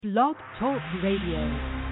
Blog Talk Radio.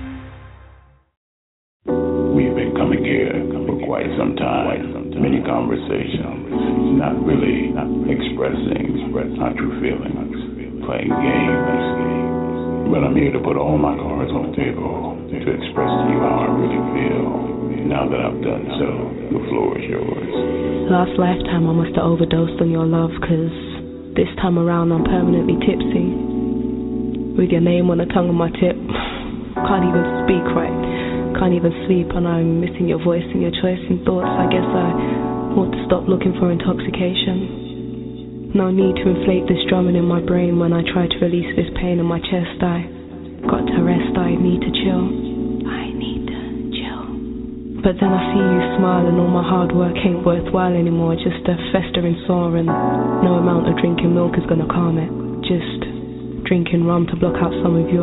We've been coming here for quite some time. Many conversations, not really expressing our true feelings, playing games. But I'm here to put all my cards on the table to express to you how I really feel. Now that I've done so, the floor is yours. Last lifetime I must have overdosed on your love, 'cause this time around I'm permanently tipsy. With your name on the tongue of my tip. Can't even speak right. Can't even sleep, and I'm missing your voice and your choice and thoughts. I guess I want to stop looking for intoxication. No need to inflate this drumming in my brain when I try to release this pain in my chest. I got to rest, I need to chill. I need to chill. But then I see you smile and all my hard work ain't worthwhile anymore. Just a festering sore, and no amount of drinking milk is gonna calm it. Just drinking rum to block out some of you,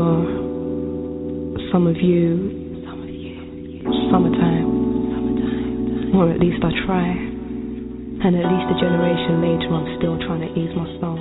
summertime. Or at least I try. And at least a generation later I'm still trying to ease my soul.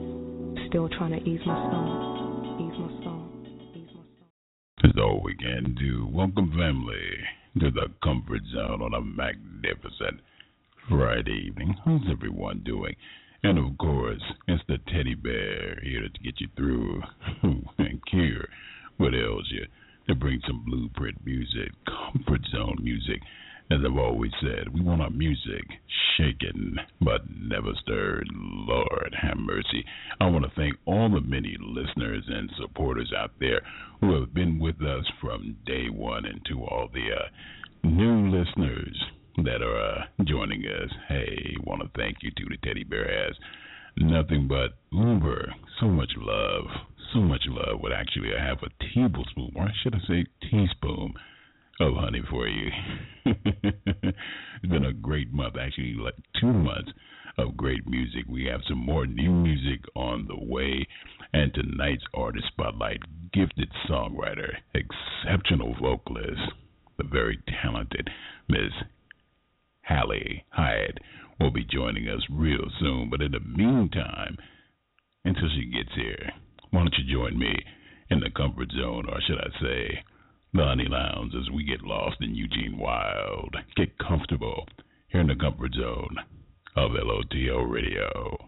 That's all we can do. Welcome, family, to the Comfort Zone on a magnificent Friday evening. How's everyone doing? And of course, it's the teddy bear here to get you through and cure what ails you, to bring some blueprint music, comfort zone music. As I've always said, we want our music shaken but never stirred. Lord have mercy. I want to thank all the many listeners and supporters out there who have been with us from day one, and to all the new listeners that are joining us. Hey, want to thank you too. The teddy bear has nothing but so much love. Well, actually, I have a tablespoon, or should I say teaspoon, of honey for you. It's been a great month, actually, like 2 months of great music. We have some more new music on the way, and tonight's artist spotlight, gifted songwriter, exceptional vocalist, the very talented Miss Hallie Hyatt will be joining us real soon. But in the meantime, until she gets here, why don't you join me in the comfort zone, or should I say, the Honey Lounge, as we get lost in Eugene Wild. Get comfortable here in the comfort zone of LOTL Radio.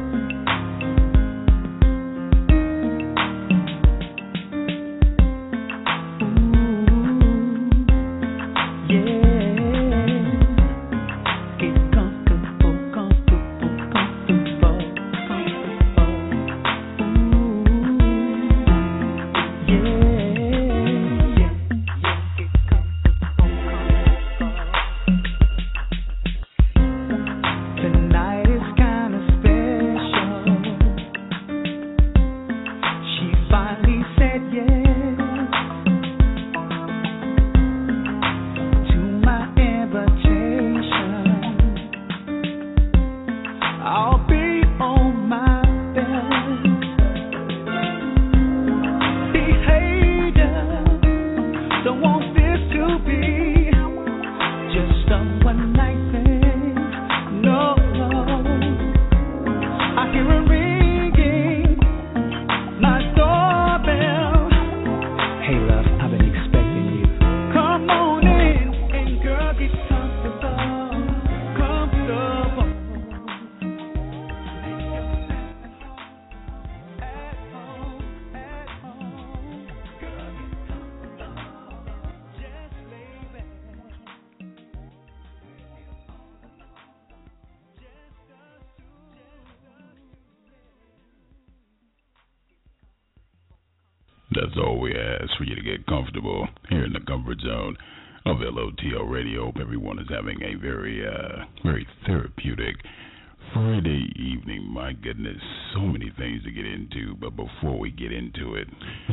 That's all we ask, for you to get comfortable here in the comfort zone of LOTL Radio. Hope everyone is having a very therapeutic Friday evening. My goodness, so many things to get into. But before we get into it,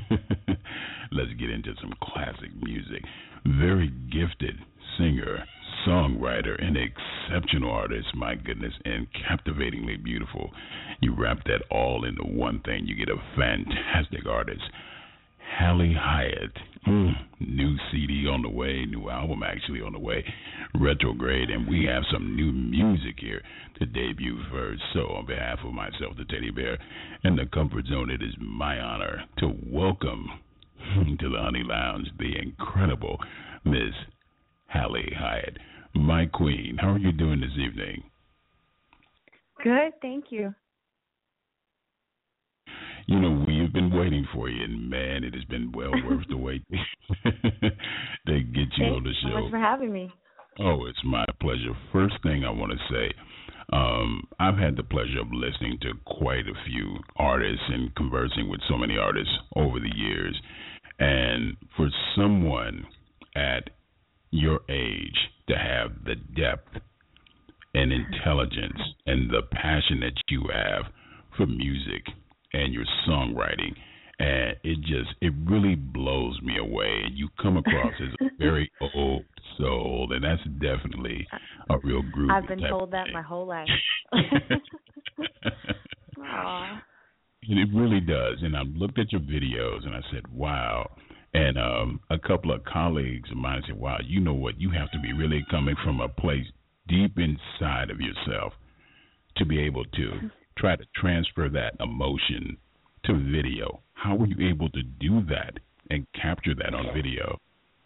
let's get into some classic music. Very gifted singer, songwriter, and exceptional artist, my goodness, and captivatingly beautiful. You wrap that all into one thing, you get a fantastic artist. Hallie Hyatt. New CD on the way, new album actually on the way, Retrograde, and we have some new music here to debut first. So on behalf of myself, the Teddy Bear, and the Comfort Zone, it is my honor to welcome to the Honey Lounge the incredible Miss Hallie Hyatt. My queen, how are you doing this evening? Good, thank you. You know, we've been waiting for you, and man, it has been well worth the wait to get you on the show. Thanks so much for having me. Oh, it's my pleasure. First thing I want to say, I've had the pleasure of listening to quite a few artists and conversing with so many artists over the years. And for someone at your age to have the depth and intelligence and the passion that you have for music and your songwriting, and it really blows me away. And you come across as a very old soul, and that's definitely a real group. I've been told that my whole life. Aww. And it really does. And I looked at your videos and I said, wow. And a couple of colleagues of mine said, wow, you know what? You have to be really coming from a place deep inside of yourself to be able to try to transfer that emotion to video. How were you able to do that and capture that on video?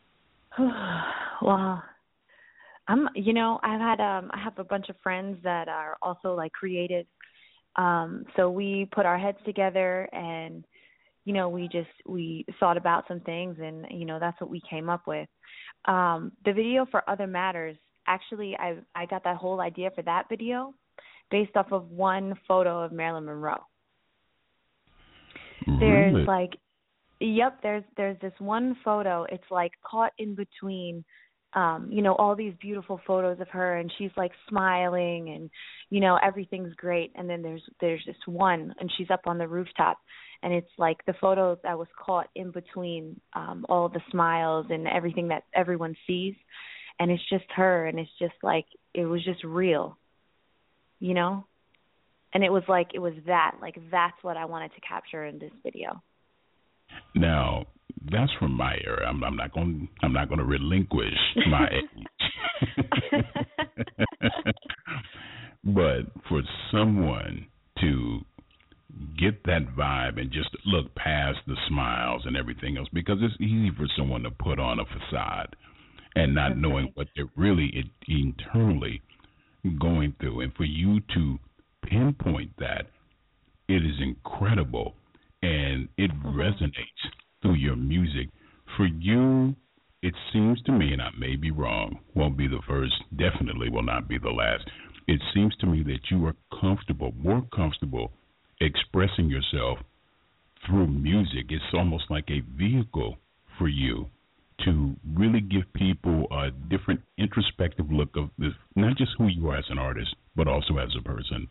Well, I have a bunch of friends that are also like creative. So we put our heads together and, you know, we thought about some things and, you know, that's what we came up with. The video for Other Matters, actually, I got that whole idea for that video based off of one photo of Marilyn Monroe. Really? There's this one photo. It's like caught in between, all these beautiful photos of her, and she's like smiling, and you know everything's great. And then there's this one, and she's up on the rooftop, and it's like the photo that was caught in between all the smiles and everything that everyone sees, and it's just her, and it's just like it was just real. You know, and it was that's what I wanted to capture in this video. Now, that's from my era. I'm not going to relinquish my age. But for someone to get that vibe and just look past the smiles and everything else, because it's easy for someone to put on a facade and not knowing what they're really internally going through, and for you to pinpoint that, it is incredible, and it resonates through your music. For you, it seems to me, and I may be wrong, won't be the first, definitely will not be the last, it seems to me that you are more comfortable expressing yourself through music. It's almost like a vehicle for you to really give people a different introspective look of this, not just who you are as an artist, but also as a person.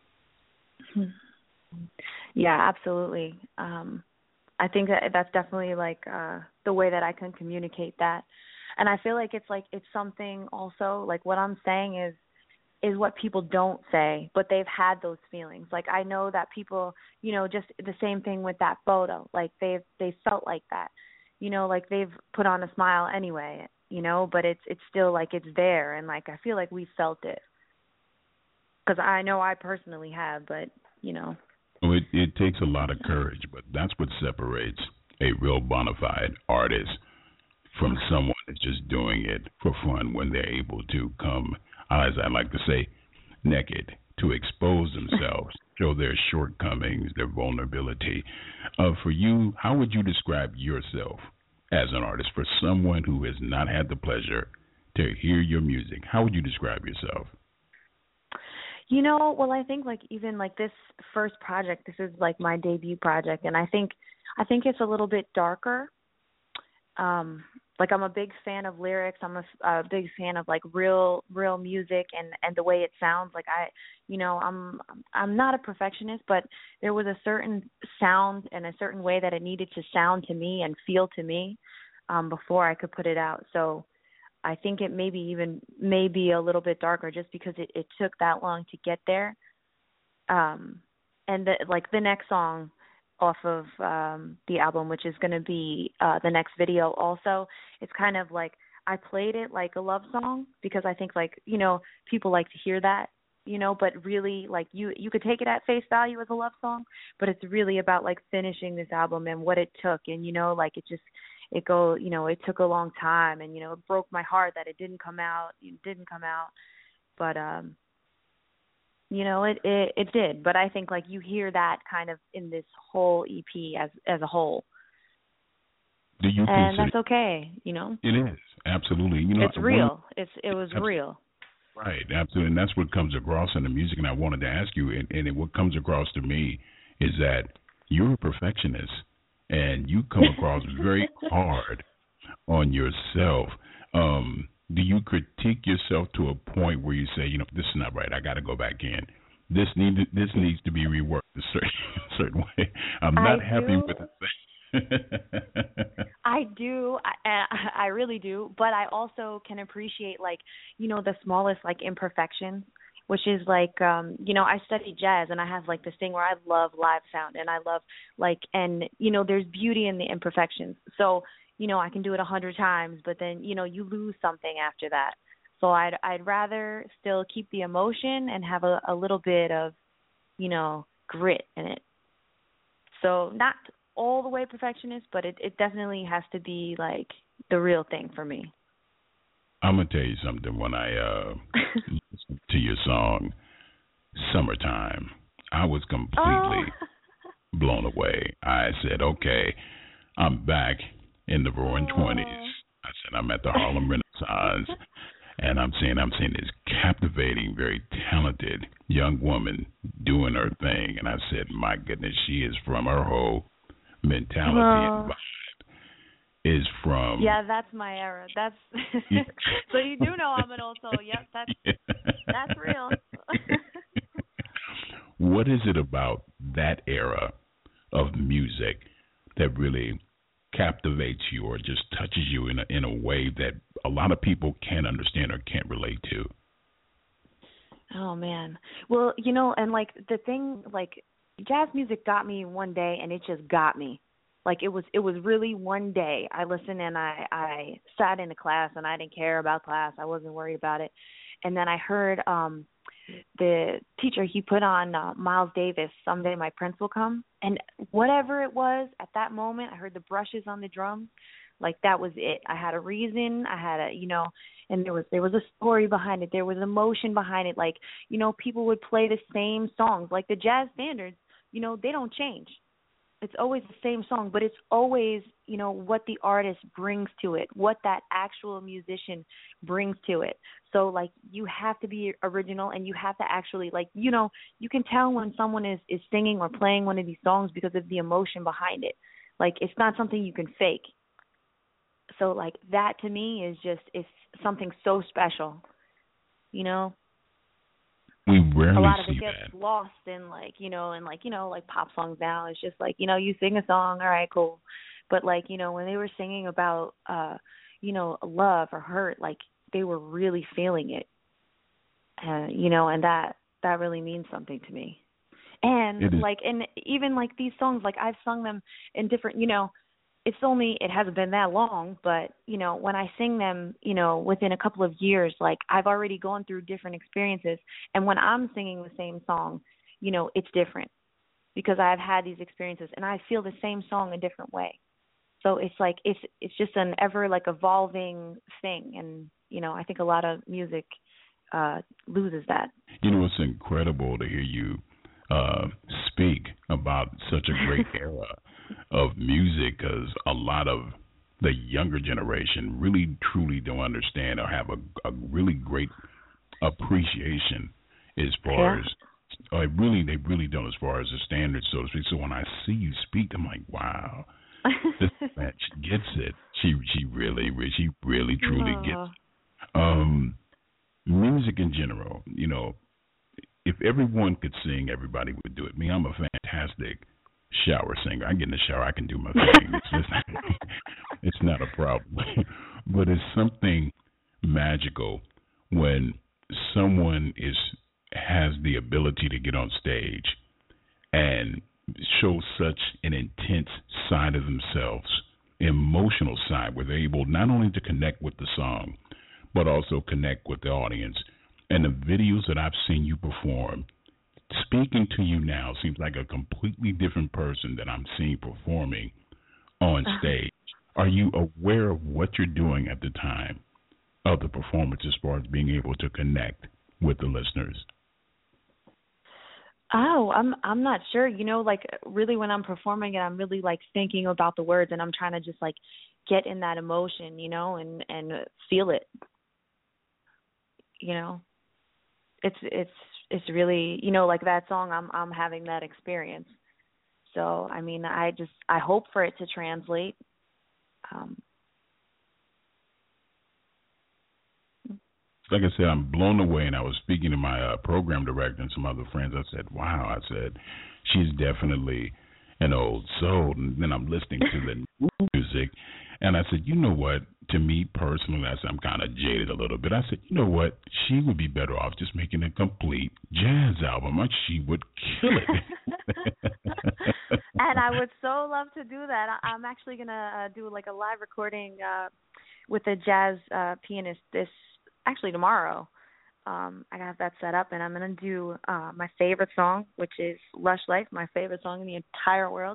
Yeah, absolutely. I think that's definitely like the way that I can communicate that. And I feel like it's something also, like what I'm saying is what people don't say, but they've had those feelings. Like I know that people, you know, just the same thing with that photo, like they felt like that. You know, like they've put on a smile anyway, you know, but it's still like it's there. And like I feel like we felt it. Because I know I personally have, but, you know. Well, it takes a lot of courage, but that's what separates a real bona fide artist from someone that's just doing it for fun when they're able to come, as I like to say, naked, to expose themselves, show their shortcomings, their vulnerability. For you, how would you describe yourself as an artist for someone who has not had the pleasure to hear your music? How would you describe yourself? You know, well, I think like even like this first project, this is like my debut project, and I think it's a little bit darker. Like I'm a big fan of lyrics. I'm a big fan of like real music and the way it sounds. Like I'm not a perfectionist, but there was a certain sound and a certain way that it needed to sound to me and feel to me before I could put it out. So I think it may be a little bit darker just because it took that long to get there. And the next song off of the album, which is going to be the next video also. It's kind of like I played it like a love song because I think like, you know, people like to hear that, you know, but really like you could take it at face value as a love song, but it's really about like finishing this album and what it took. And, you know, like it took a long time, and, you know, it broke my heart that it didn't come out. But, you know, it did. But I think like you hear that kind of in this whole EP as a whole. Do you and that's okay, you know? It is. Absolutely. You know, it's real. It was real. Right, absolutely. And that's what comes across in the music. And I wanted to ask you, and what comes across to me is that you're a perfectionist and you come across very hard on yourself. Do you critique yourself to a point where you say, you know, this is not right, I got to go back in. This needs to be reworked a certain way. I'm not happy with it. I do. I really do. But I also can appreciate, like, you know, the smallest, like, imperfections, which is like, you know, I study jazz and I have like this thing where I love live sound and I love like, and, you know, there's beauty in the imperfections. So, you know, I can do it 100 times, but then, you know, you lose something after that. So I'd rather still keep the emotion and have a little bit of, you know, grit in it. So not all the way perfectionist, but it definitely has to be like the real thing for me. I'm gonna tell you something. When I listened to your song "Summertime," I was completely blown away. I said, "Okay, I'm back in the Roaring '20s." I said, "I'm at the Harlem Renaissance." And I'm seeing this captivating, very talented young woman doing her thing. And I said, my goodness, she is from her whole mentality and vibe is from. Yeah, that's my era. That's so you do know I'm an old soul. Yep, that's real. What is it about that era of music that really captivates you or just touches you in a way that a lot of people can't understand or can't relate to? Oh man. Well, you know, and like the thing, like jazz music got me one day and it just got me. Like it was really one day I listened and I sat in a class and I didn't care about class. I wasn't worried about it. And then I heard the teacher, he put on Miles Davis, Someday My Prince Will Come. And whatever it was at that moment, I heard the brushes on the drums. Like that was it. I had a reason. I had a, you know, and there was a story behind it. There was emotion behind it. Like, you know, people would play the same songs. Like the jazz standards, you know, they don't change. It's always the same song, but it's always, you know, what the artist brings to it, what that actual musician brings to it. So, like, you have to be original and you have to actually, like, you know, you can tell when someone is singing or playing one of these songs because of the emotion behind it. Like, it's not something you can fake. So, like, that to me is just, it's something so special, you know? We rarely a lot of see it gets that. lost in like pop songs now. It's just like, you know, you sing a song, all right, cool. But like, you know, when they were singing about you know, love or hurt, like they were really feeling it. You know, and that really means something to me. And like, and even like these songs, like I've sung them in different, you know, it hasn't been that long, but, you know, when I sing them, you know, within a couple of years, like I've already gone through different experiences. And when I'm singing the same song, you know, it's different because I've had these experiences and I feel the same song a different way. So it's like, it's just an ever like evolving thing. And, you know, I think a lot of music loses that. You know, it's incredible to hear you speak about such a great era of music, because a lot of the younger generation really truly don't understand or have a really great appreciation as far as they really don't, as far as the standards, so to speak. So when I see you speak, I'm like, wow, this man, she gets it. She really truly gets it. Music in general, you know, if everyone could sing, everybody would do it. Me, I'm a fantastic shower singer. I get in the shower, I can do my thing. It's not a problem. But it's something magical when someone has the ability to get on stage and show such an themselves, emotional side, where they're able not only to connect with the song, but also connect with the audience. And the videos that I've seen you perform, speaking to you now seems like a completely different person that I'm seeing performing on stage. Are you aware of what you're doing at the time of the performance as far as being able to connect with the listeners? Oh, I'm not sure. You know, like really when I'm performing it, I'm really like thinking about the words and I'm trying to just like get in that emotion, you know, and feel it. You know. It's really, you know, like that song I'm having that experience. So, I mean, I hope for it to translate. Like I said, I'm blown away, and I was speaking to my program director and some other friends. I said, wow, I said, she's definitely an old soul. And then I'm listening to the new music, and I said, you know what? To me personally, I said, I'm kind of jaded a little bit. I said, you know what? She would be better off just making a complete jazz album. She would kill it. And I would so love to do that. I'm actually going to do like a live recording with a jazz pianist tomorrow. I have that set up, and I'm going to do my favorite song, which is Lush Life, my favorite song in the entire world.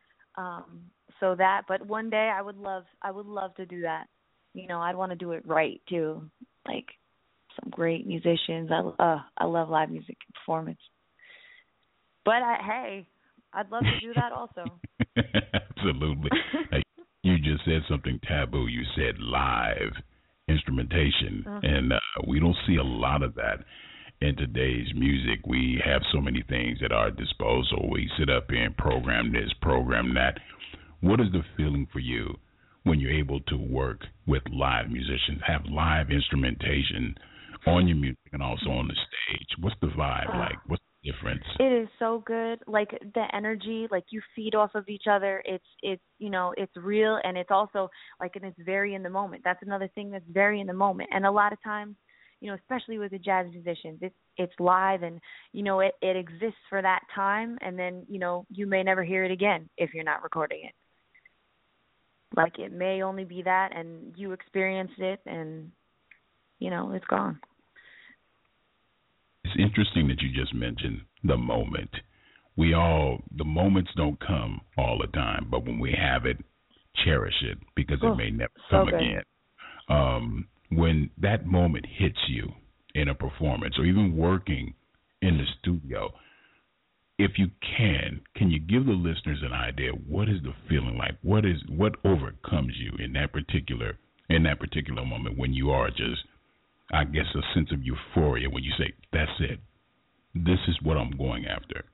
But one day I would love to do that. You know, I'd want to do it right too, like some great musicians. I love live music performance. But I'd love to do that also. Absolutely. You just said something taboo. You said live instrumentation, and we don't see a lot of that in today's music. We have so many things at our disposal. We sit up here and program this, program that. What is the feeling for you when you're able to work with live musicians, have live instrumentation on your music and also on the stage? What's the vibe like? What's the difference? It is so good. Like the energy, like you feed off of each other. It's you know, it's real, and it's also like, and it's very in the moment. That's another thing that's very in the moment. And a lot of times, you know, especially with the jazz musicians, it's live, and you know, it exists for that time, and then, you know, you may never hear it again if you're not recording it. Like it may only be that, and you experienced it, and you know, it's gone. It's interesting that you just mentioned the moment. The moments don't come all the time, but when we have it, cherish it, because it may never come again. When that moment hits you in a performance or even working in the studio, if you can you give the listeners an idea? What is the feeling like? What overcomes you in that particular moment when you are just, I guess, a sense of euphoria when you say, that's it, this is what I'm going after?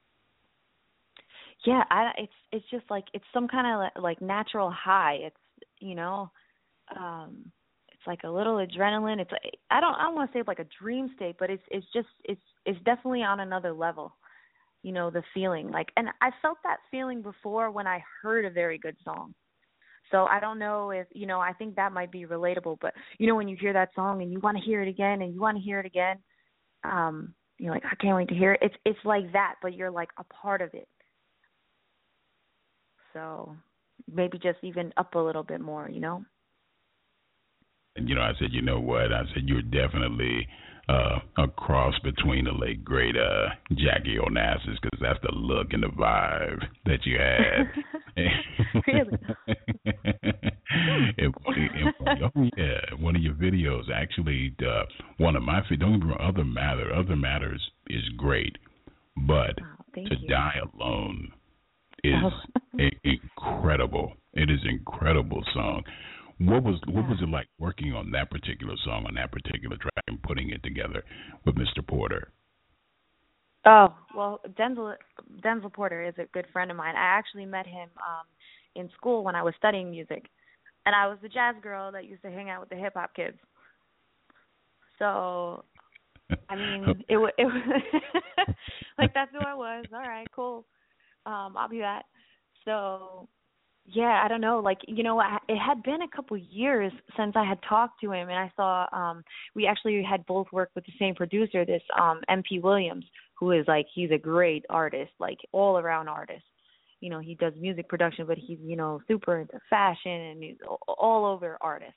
Yeah, it's just like, it's some kind of like natural high. It's, you know, it's like a little adrenaline. It's like, I don't want to say like a dream state, but it's definitely on another level. You know, the feeling, like, and I felt that feeling before when I heard a very good song. So I don't know if, you know, I think that might be relatable, but you know, when you hear that song and you want to hear it again and you want to hear it again, you're like, I can't wait to hear it. It's like that, but you're like a part of it. So maybe just even up a little bit more, you know? And, you know, I said, you know what? I said, you're definitely a cross between the late, great Jackie Onassis, because that's the look and the vibe that you had. Really? One of your videos, actually, one of my, don't even Other Matters is great, but To Die Alone is incredible. It is an incredible song. What was it like working on that particular song, on that particular track, and putting it together with Mr. Porter? Oh, well, Denzel Porter is a good friend of mine. I actually met him in school when I was studying music, and I was the jazz girl that used to hang out with the hip hop kids. So, I mean, it was like, that's who I was. All right, cool. I'll be that. So. Yeah, I don't know. Like, you know, it had been a couple years since I had talked to him, and I saw we actually had both worked with the same producer, this MP Williams, who is like, he's a great artist, like all around artist. he does music production, but he's, super into fashion, and he's all over artist.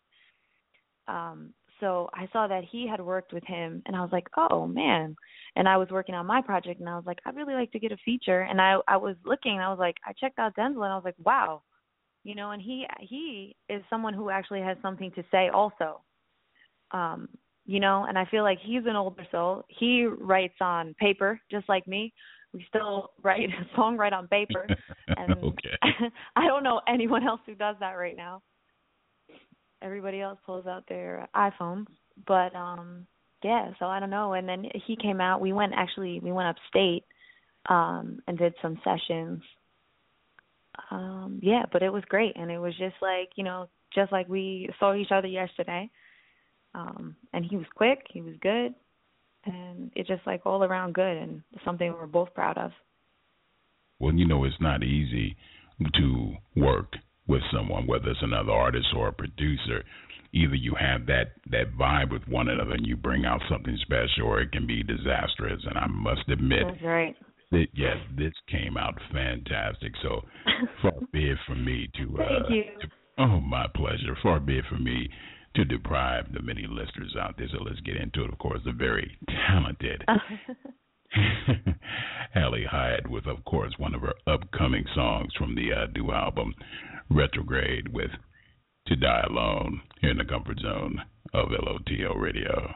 So I saw that he had worked with him, and I was like, oh, man. And I was working on my project, and I was like, I'd really like to get a feature. And I was looking, and I was like, I checked out Denzel, and I was like, wow. And he is someone who actually has something to say also. And I feel like he's an older soul. He writes on paper, just like me. We still write on paper. And okay. I don't know anyone else who does that right now. Everybody else pulls out their iPhones. But, so I don't know. And then he came out. We went upstate and did some sessions. But it was great. And it was just like we saw each other yesterday. And he was quick, he was good, and it's just like all around good, and something we're both proud of. Well, it's not easy to work with someone, whether it's another artist or a producer. Either you have that vibe with one another and you bring out something special, or it can be disastrous. And I must admit, that's right. Yes, this came out fantastic. So far be it from me to thank you. My pleasure. Far be it from me to deprive the many listeners out there. So let's get into it. Of course, the very talented Hallie Hyatt with, of course, one of her upcoming songs from the new album, Retrograde, with To Die Alone, here in the comfort zone of LOTL Radio.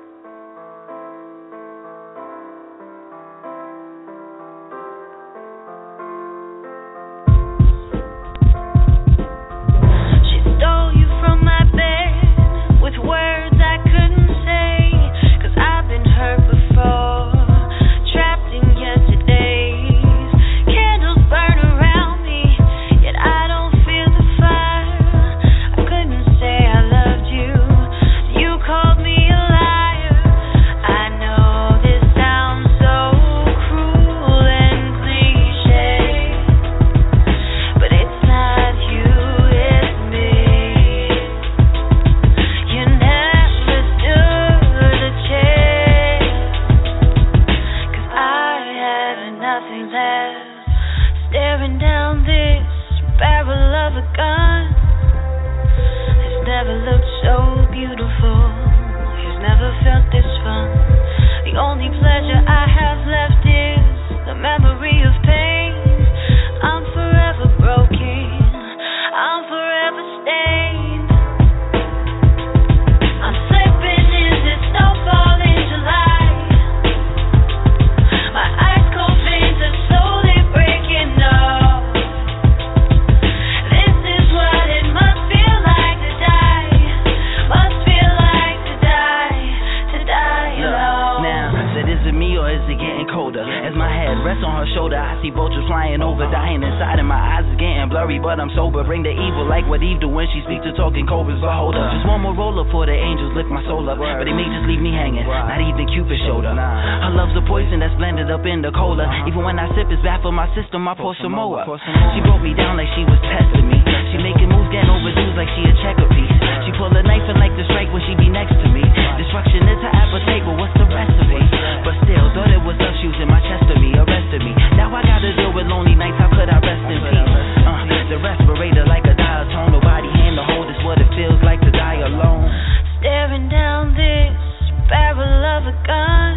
I pour some more. She broke me down like she was testing me. She making moves, getting overdue like she a checker piece. She pull a knife and like to strike when she be next to me. Destruction is her appetite, but what's the recipe? But still, thought it was up, she was in my chest of me, arrested me. Now I gotta deal with lonely nights, how could I rest in peace? The respirator like a diatone, nobody hand to hold, is what it feels like to die alone. Staring down this barrel of a gun,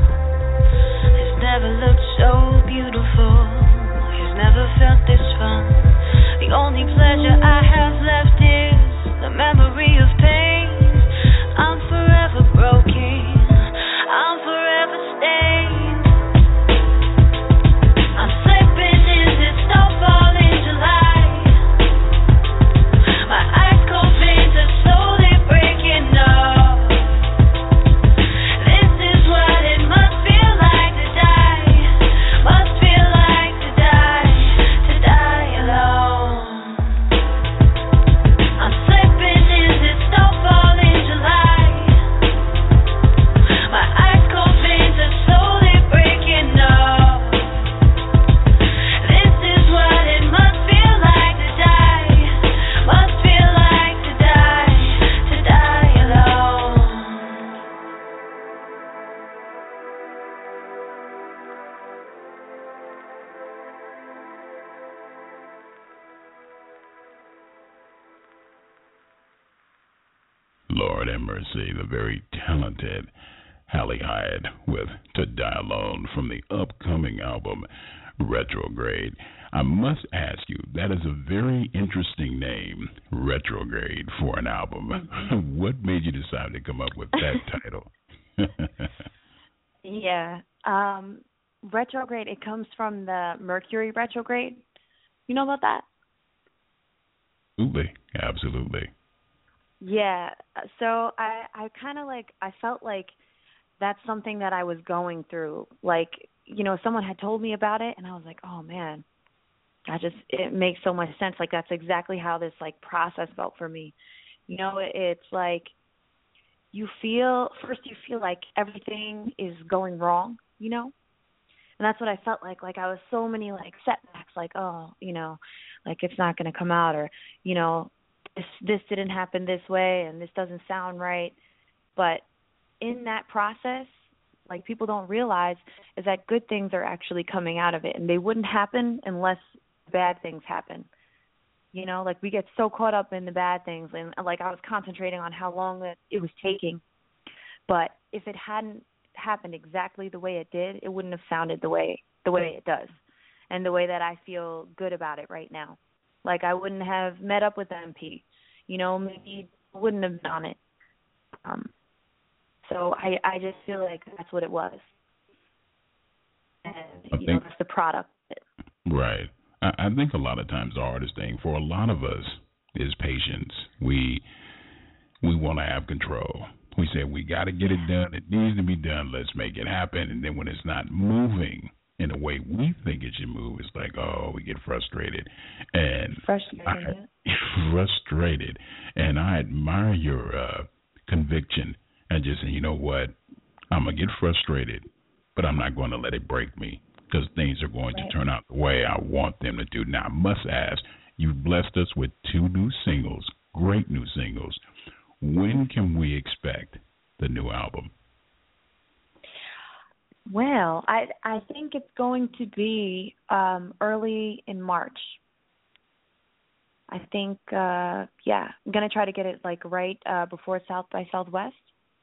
it's never looked so beautiful. Never felt this fun. The only pleasure Lord have mercy, the very talented Hallie Hyatt with To Die Alone from the upcoming album Retrograde. I must ask you, that is a very interesting name, Retrograde, for an album. Mm-hmm. What made you decide to come up with that title? Yeah. Retrograde, it comes from the Mercury retrograde. You know about that? Absolutely. Yeah. So I kind of I felt like that's something that I was going through. Like, someone had told me about it, and I was like, oh, man, it makes so much sense. Like, that's exactly how this, process felt for me. It's like you feel like everything is going wrong, And that's what I felt like. Like, I was so many, setbacks, it's not going to come out, or, this didn't happen this way, and this doesn't sound right. But in that process, people don't realize is that good things are actually coming out of it, and they wouldn't happen unless bad things happen. We get so caught up in the bad things, and I was concentrating on how long it was taking. But if it hadn't happened exactly the way it did, it wouldn't have sounded the way it does, and the way that I feel good about it right now. I wouldn't have met up with MP, maybe wouldn't have done it. So I just feel like that's what it was, and that's the product. Right. I think a lot of times the hardest thing for a lot of us is patience. We want to have control. We say we got to get it done. It needs to be done. Let's make it happen. And then when it's not moving in the way we think it should move, it's like, oh, we get frustrated. And frustrated. And I admire your conviction and just say, you know what, I'm going to get frustrated, but I'm not going to let it break me, because things are going to turn out the way I want them to do. Now, I must ask, you've blessed us with 2 new singles, great new singles. When can we expect the new album? Well, I think it's going to be early in March. I think, I'm going to try to get it right before South by Southwest.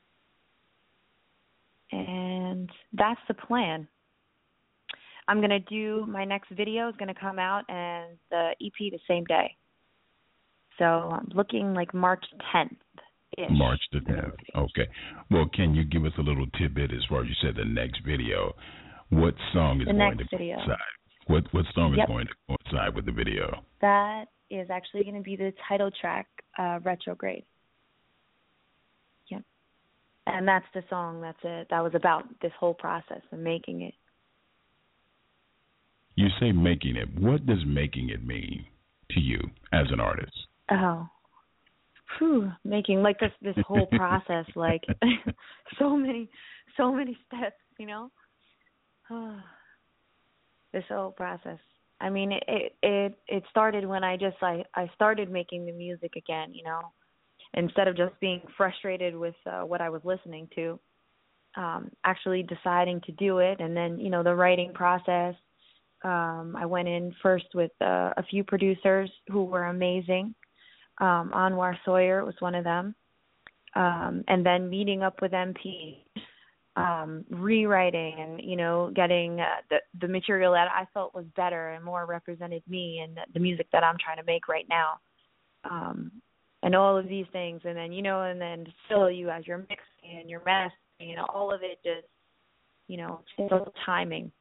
And that's the plan. I'm going to do, my next video is going to come out, and the EP the same day. So I'm looking March 10th-ish. March the 10th. Okay. Well, can you give us a little tidbit as far as you said the next video? What song is going to coincide? What song is going to coincide with the video? That is actually going to be the title track, Retrograde. Yep. And that's the song that was about this whole process of making it. You say making it. What does making it mean to you as an artist? Oh, making this whole process, so many steps, this whole process. I mean, it started when I started making the music again, instead of just being frustrated with what I was listening to, actually deciding to do it, and then the writing process. I went in first with a few producers who were amazing. Anwar Sawyer was one of them. And then meeting up with MP, rewriting and, getting the material that I felt was better and more represented me and the music that I'm trying to make right now. And all of these things. And then, and then still you as your mixing and your mastering, all of it just, total timing.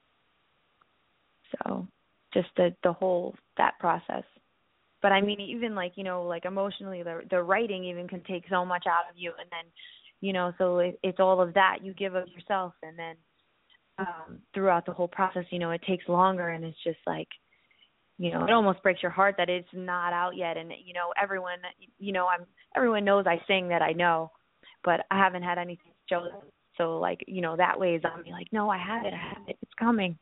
So just the whole, that process. But I mean, even emotionally, the writing even can take so much out of you. And then, so it's all of that you give of yourself. And then throughout the whole process, it takes longer. And it's just it almost breaks your heart that it's not out yet. And, everyone, everyone knows I sing that I know, but I haven't had anything to show them. So that way is on me no, I have it. It's coming.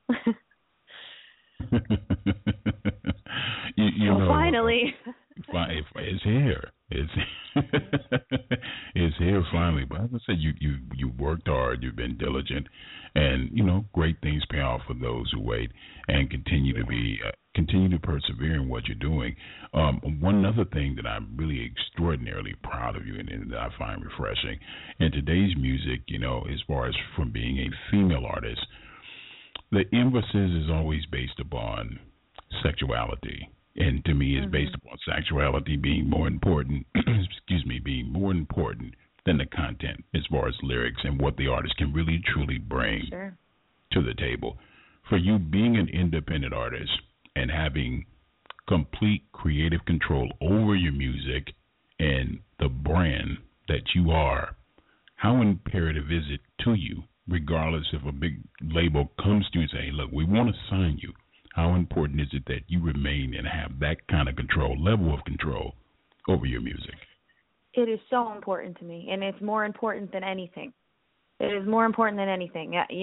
you finally. It's here. is here finally. But as I said, you worked hard, you've been diligent, and great things pay off for those who wait and continue to persevere in what you're doing. One other thing that I'm really extraordinarily proud of you and that I find refreshing in today's music, as far as from being a female artist, the emphasis is always based upon sexuality. And to me, it's based upon sexuality being more important, being more important than the content as far as lyrics and what the artist can really, truly bring to the table. For you being an independent artist and having complete creative control over your music and the brand that you are, how imperative is it to you, regardless if a big label comes to you and say, hey, look, we want to sign you? How important is it that you remain and have that kind of level of control over your music? It is so important to me, and it's more important than anything. It is more important than anything. I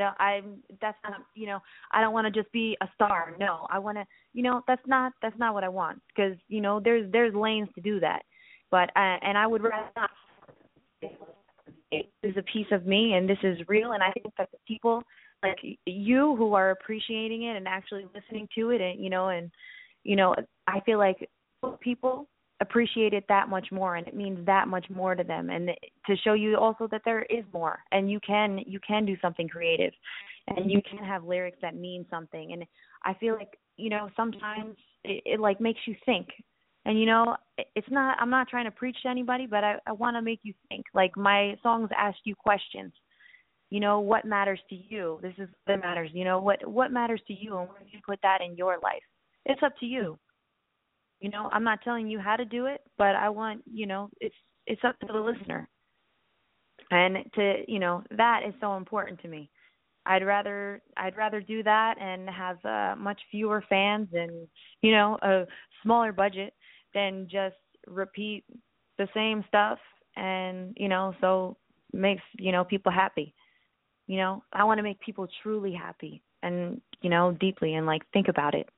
don't want to just be a star. No, I want to, that's not what I want, because, there's lanes to do that. But, and I would rather not. It is a piece of me, and this is real, and I think that the people like you who are appreciating it and actually listening to it, and I feel like people appreciate it that much more, and it means that much more to them, and to show you also that there is more, and you can do something creative, and you can have lyrics that mean something. And I feel like sometimes it like makes you think. And I'm not trying to preach to anybody, but I want to make you think. Like, my songs ask you questions. What matters to you? This is what matters. What matters to you, and where do you put that in your life? It's up to you. I'm not telling you how to do it, but I want, it's up to the listener. And that is so important to me. I'd rather do that and have much fewer fans and, a smaller budget than just repeat the same stuff and, so makes, people happy. I want to make people truly happy and, deeply, and think about it.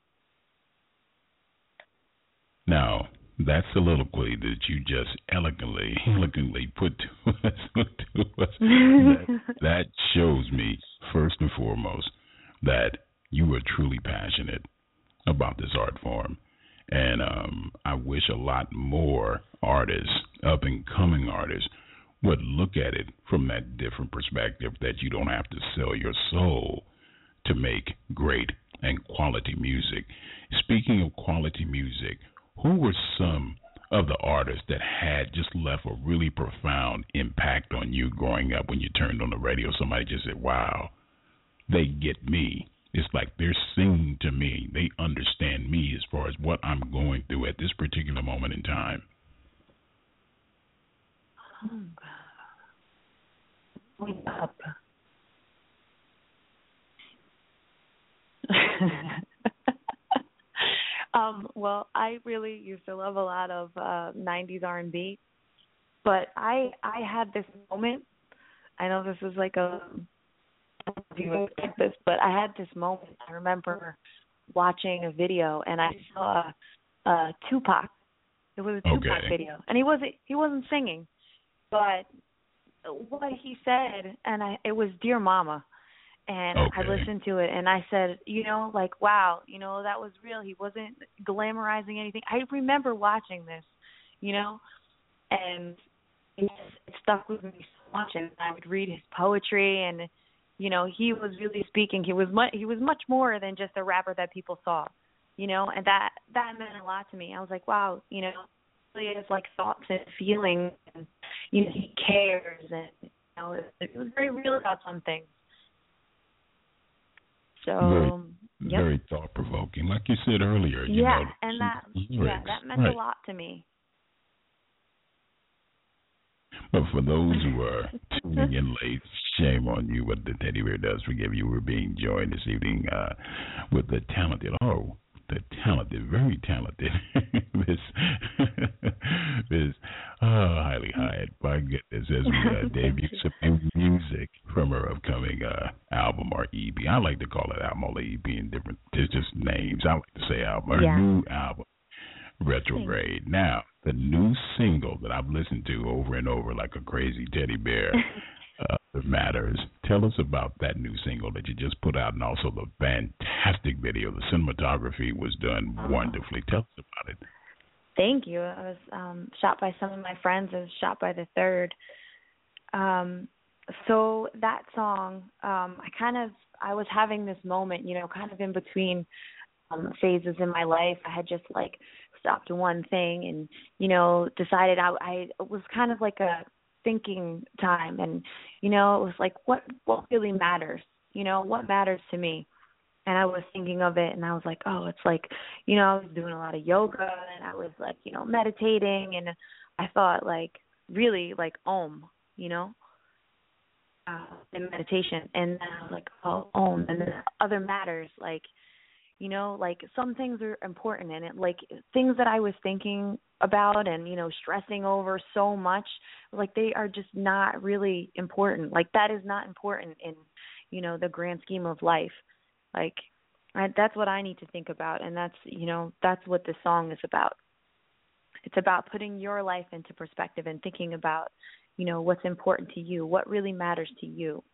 Now, that soliloquy that you just elegantly put to us, that shows me, first and foremost, that you are truly passionate about this art form. And I wish a lot more artists, up-and-coming artists, would look at it from that different perspective, that you don't have to sell your soul to make great and quality music. Speaking of quality music, who were some of the artists that had just left a really profound impact on you growing up when you turned on the radio? Somebody just said, wow, they get me. It's like they're singing to me. They understand me as far as what I'm going through at this particular moment in time. Wake up. Well, I really used to love a lot of 90s R&B, but I had this moment. I know this is like a view like this, but I had this moment. I remember watching a video, and I saw Tupac. It was a Tupac video, and he wasn't singing, but what he said, and it was Dear Mama. And I listened to it, and I said, wow, that was real. He wasn't glamorizing anything. I remember watching this, and it stuck with me so much. And I would read his poetry, and, he was really speaking. He was much more than just a rapper that people saw, and that meant a lot to me. I was like, wow, really has thoughts and feelings, and, he cares, and, it was very real about some things. So very thought-provoking, like you said earlier. And that meant a lot to me. But for those who are tuning in late, shame on you. What the Teddy Bear does forgive you. We're being joined this evening with the very talented Miss Hailey Hyatt. My goodness, as we debut some music from her upcoming album or EP. I like to call it album or EP in different, it's just names. I like to say album. Her new album, Retrograde. Now, the new single that I've listened to over and over like a crazy teddy bear, That Matters. Tell us about that new single that you just put out, and also the fantastic video. The cinematography was done wonderfully. Tell us about it. Thank you. I was shot by some of my friends. I was shot by the Third. So that song, I was having this moment, kind of in between phases in my life. I had just like stopped one thing and, decided I was kind of like a thinking time, and, it was like, what really matters? What matters to me? And I was thinking of it, and I was like, oh, it's like, I was doing a lot of yoga, and I was like, meditating, and I thought like really like Om, in meditation, and then I was like, oh, Om, and then other matters, like, like some things are important, and it like things that I was thinking about and, stressing over so much, like they are just not really important. Like that is not important in, the grand scheme of life. Like that's what I need to think about, and that's, that's what this song is about. It's about putting your life into perspective and thinking about, what's important to you, what really matters to you.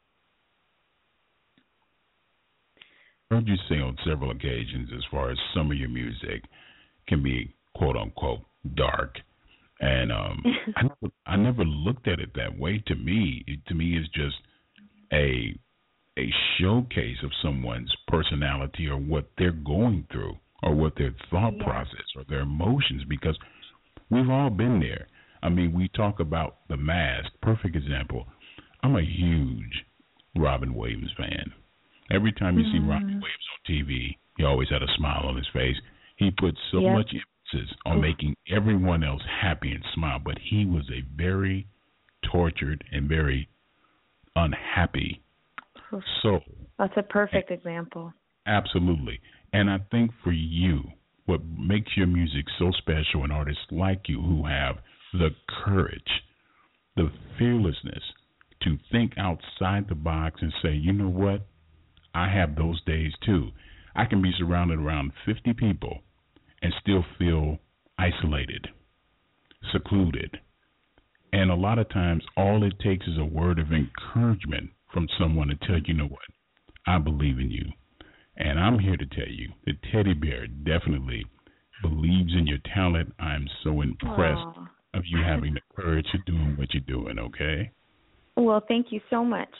I heard you say on several occasions, as far as some of your music can be quote unquote dark, and I never looked at it that way. To me, it's just a showcase of someone's personality or what they're going through or what their thought process or their emotions, because we've all been there. I mean, we talk about The Mask, perfect example. I'm a huge Robin Williams fan. Every time you see Robin Williams on TV, he always had a smile on his face. He put so much emphasis on making everyone else happy and smile, but he was a very tortured and very unhappy soul. That's a perfect example. Absolutely. And I think for you, what makes your music so special, and artists like you who have the courage, the fearlessness to think outside the box and say, you know what? I have those days too. I can be surrounded around 50 people and still feel isolated, secluded. And a lot of times all it takes is a word of encouragement from someone to tell you, you know what, I believe in you. And I'm here to tell you that Teddy Bear definitely believes in your talent. I'm so impressed of you having the courage of doing what you're doing, okay? Well, thank you so much.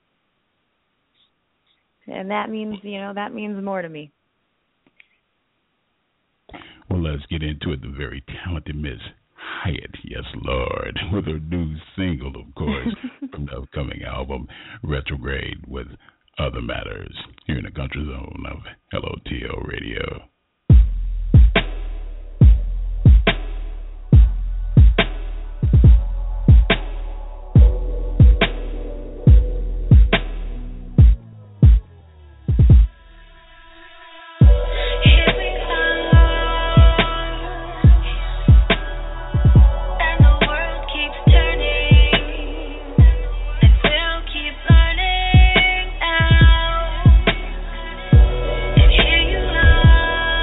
And that means, that means more to me. Well, let's get into it. The very talented Miss Hyatt, yes, Lord, with her new single, of course, from the upcoming album, Retrograde, with Other Matters, here in the Country Zone of LOTL Radio. And here you are.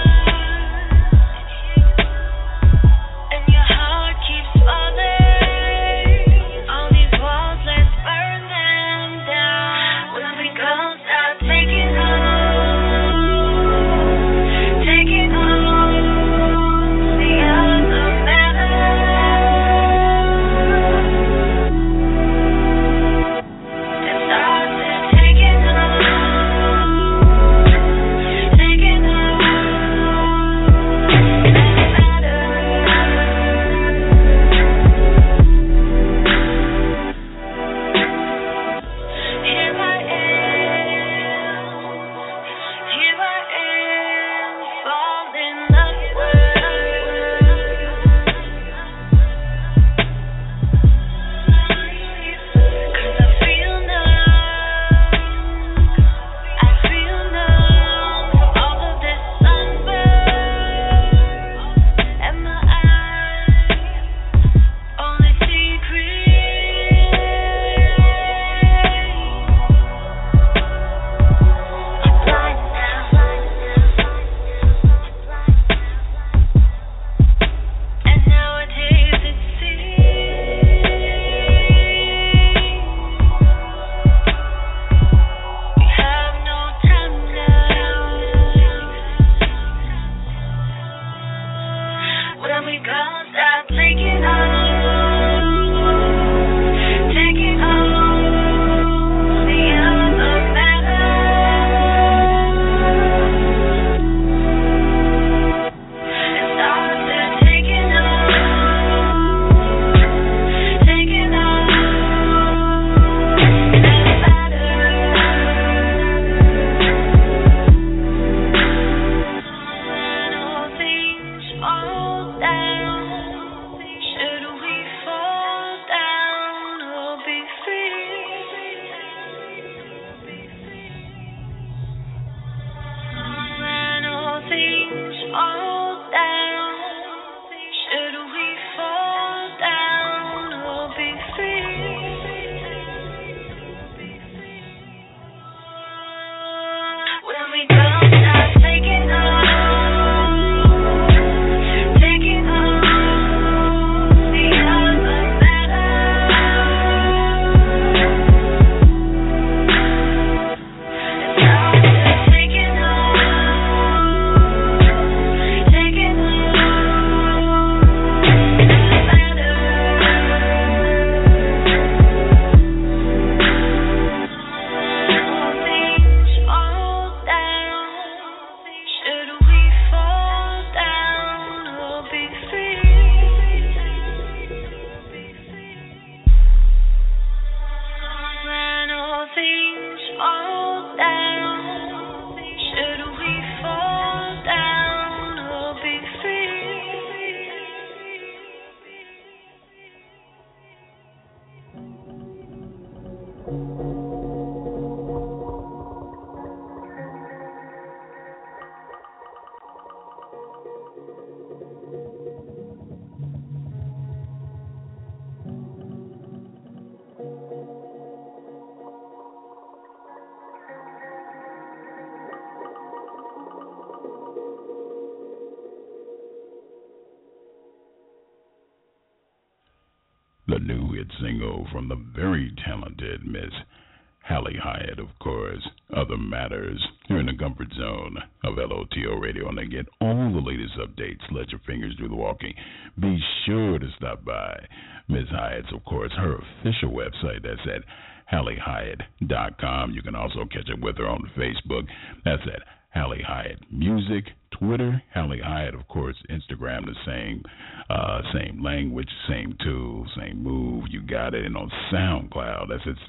the new hit single from the very talented Miss Hallie Hyatt, of course. Other matters here in the comfort zone of LOTO Radio. And to get all the latest updates, let your fingers do the walking. Be sure to stop by Miss Hyatt's, of course, her official website. That's at HallieHyatt.com. You can also catch up with her on Facebook. That's at Hallie Hyatt Music. Twitter, Hallie Hyatt, of course. Instagram, the same language, same tool, same move. You got it. And on SoundCloud, that's at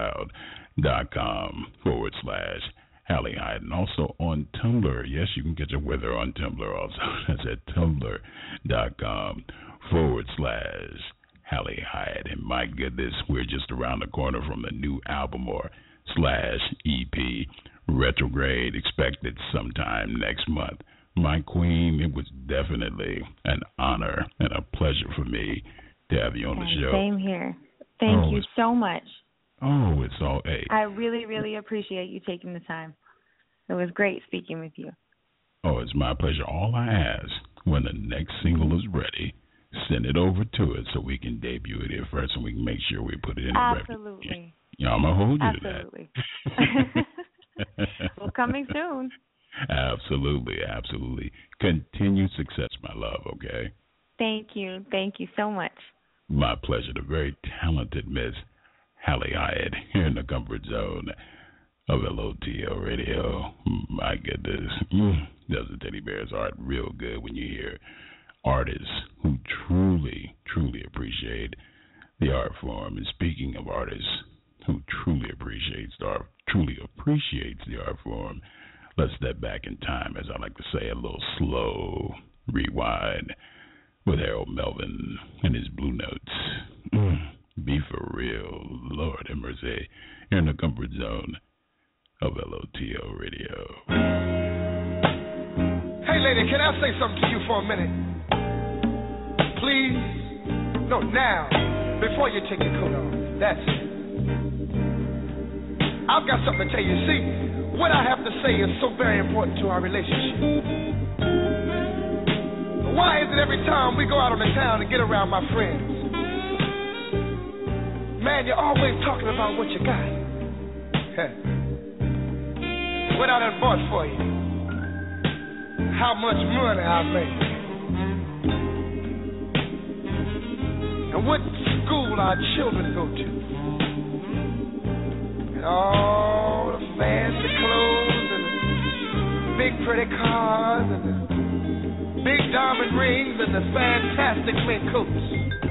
SoundCloud.com/Hallie Hyatt. And also on Tumblr. Yes, you can get your weather on Tumblr also. That's at Tumblr.com/Hallie Hyatt. And my goodness, we're just around the corner from the new album or /EP, Retrograde, expected sometime next month. My queen, it was definitely an honor and a pleasure for me to have you on the show. Same here. Thank you so much. Oh, it's all A. I really, really appreciate you taking the time. It was great speaking with you. Oh, it's my pleasure. All I ask, when the next single is ready, send it over to us so we can debut it here first and we can make sure we put it in the record. Absolutely. Yeah, I'm going to hold you Absolutely. to that. Well, coming soon. Absolutely, absolutely. Continued success, my love, okay? Thank you. Thank you so much. My pleasure. The very talented Miss Hallie Hyatt here in the comfort zone of LOTO Radio. My goodness. Does the Teddy Bear's art real good when you hear artists who truly, truly appreciate the art form. And speaking of artists who truly appreciates the art form, let's step back in time, as I like to say, a little slow rewind with Harold Melvin and his Blue Notes. Be for real, Lord have mercy. You're in the comfort zone of LOTO Radio. Hey, lady, can I say something to you for a minute? Please? No, now, before you take your coat off. That's it. I've got something to tell you. See, what I have to say is so very important to our relationship. Why is it every time we go out on the town and get around my friends, man, you're always talking about what you got. What I done bought for you. How much money I made. And what school our children go to. And all the fancy clothes and the big pretty cars and the big diamond rings and the fantastic mink coats.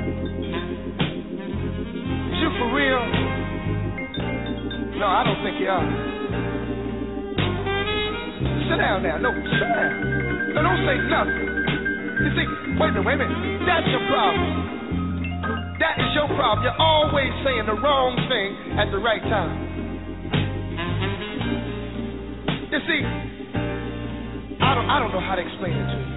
Is you for real? No, I don't think you are. Sit down now. No, sit down. No, don't say nothing. You see, wait a minute. That's your problem. That is your problem. You're always saying the wrong thing at the right time. You see, I don't know how to explain it to you.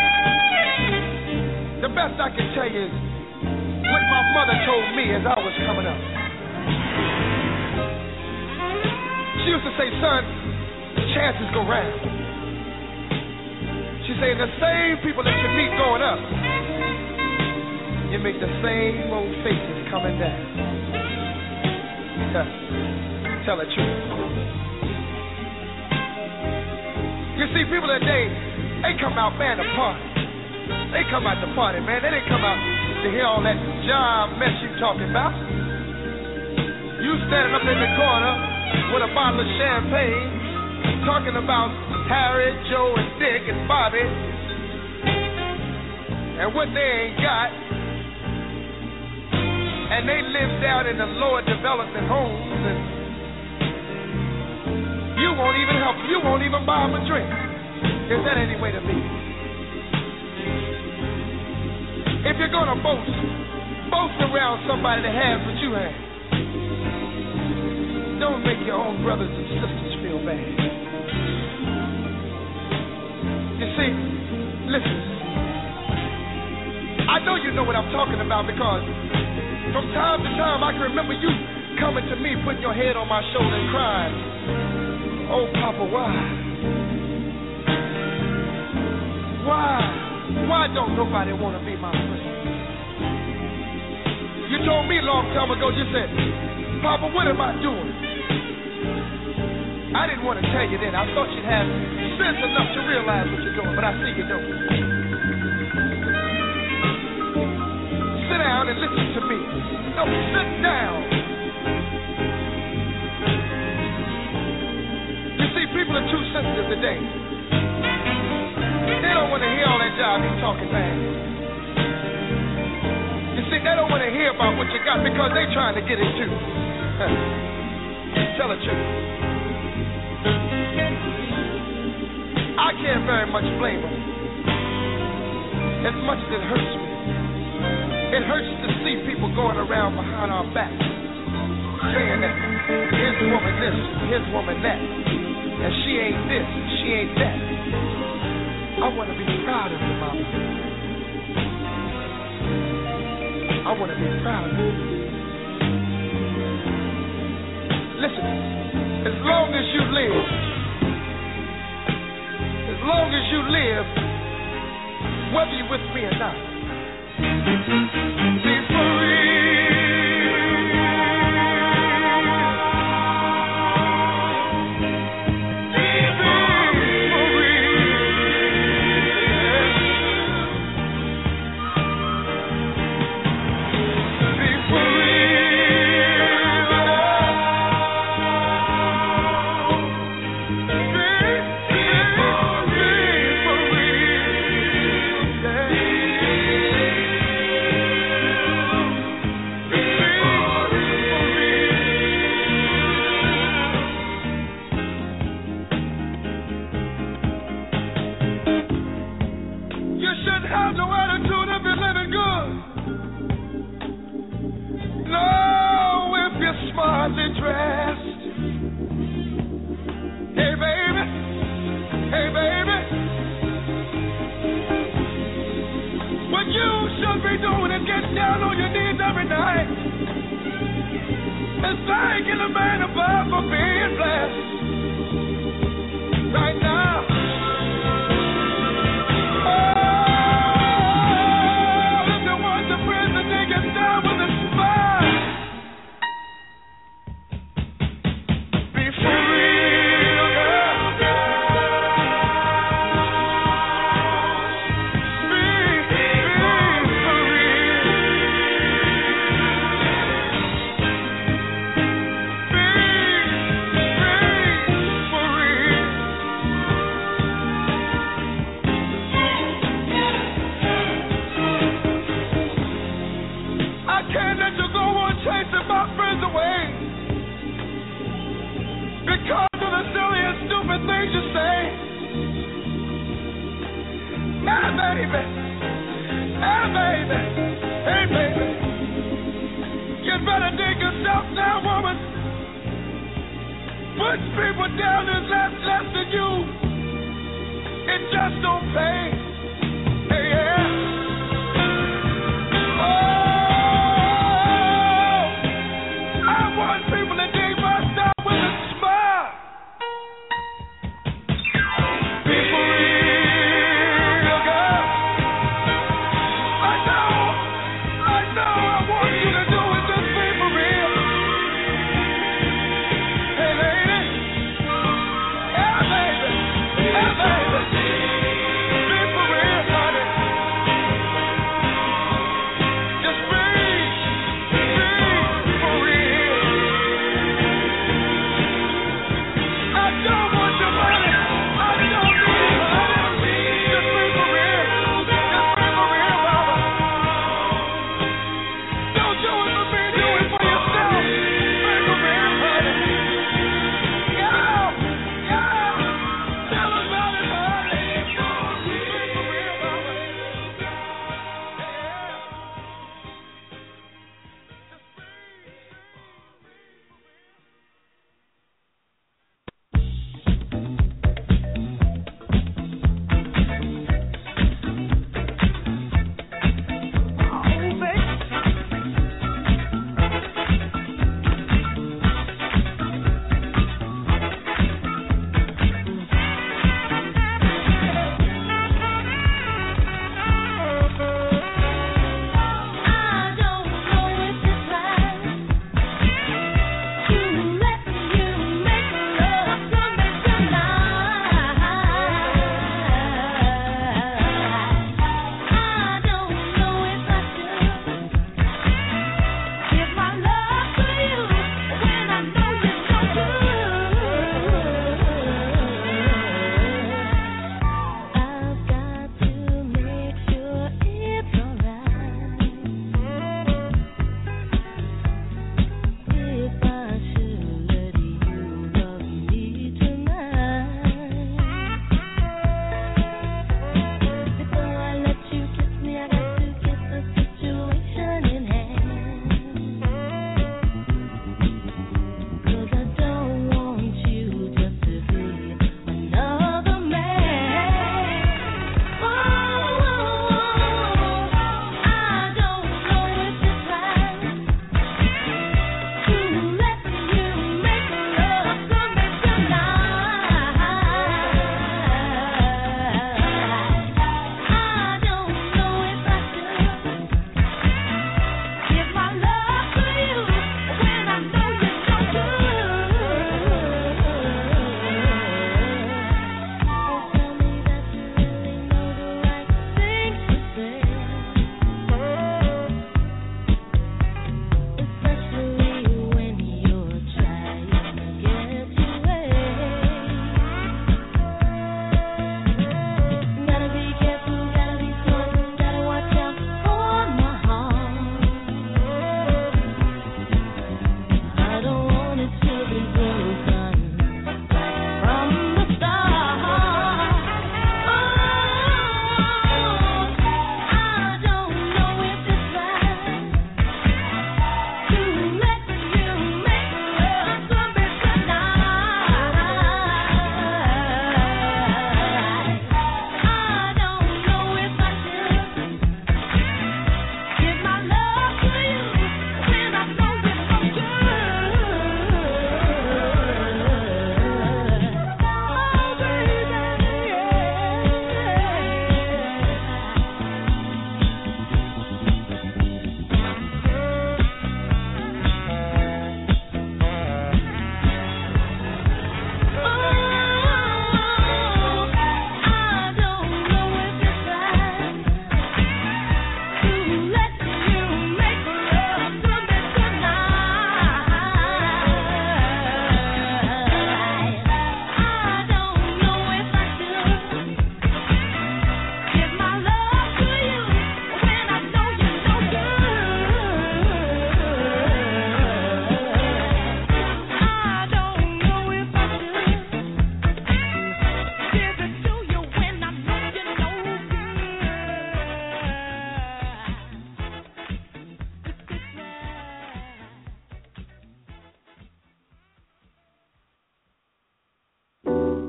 The best I can tell you is what my mother told me as I was coming up. She used to say, son, chances go round. She said, the same people that you meet going up, you make the same old faces coming down. Tell the truth. You see, people today, they come out, man, to party. They come out to party, man. They didn't come out to hear all that job mess you talking about. You standing up in the corner with a bottle of champagne, talking about Harry, Joe, and Dick, and Bobby, and what they ain't got. And they live down in the lower development homes, and you won't even help. You won't even buy them a drink. Is that any way to be? If you're gonna boast around somebody that has what you have, don't make your own brothers and sisters feel bad. You see, listen, I know you know what I'm talking about because from time to time I can remember you coming to me, putting your head on my shoulder and crying, oh, Papa, why? Why don't nobody want to be my friend? You told me a long time ago, you said, Papa, what am I doing? I didn't want to tell you then. I thought you'd have sense enough to realize what you're doing, but I see you don't. Sit down and listen to me. No, sit down. You see, people are too sensitive today. They don't want to hear all that job he's talking back. You see, they don't want to hear about what you got because they're trying to get it too. Tell the truth. I can't very much blame them. As much as it hurts me. It hurts to see people going around behind our backs saying that his woman this, his woman that, and she ain't this, she ain't that. I want to be proud of you, Mama. I want to be proud of you. Listen, as long as you live, whether you're with me or not, be for real.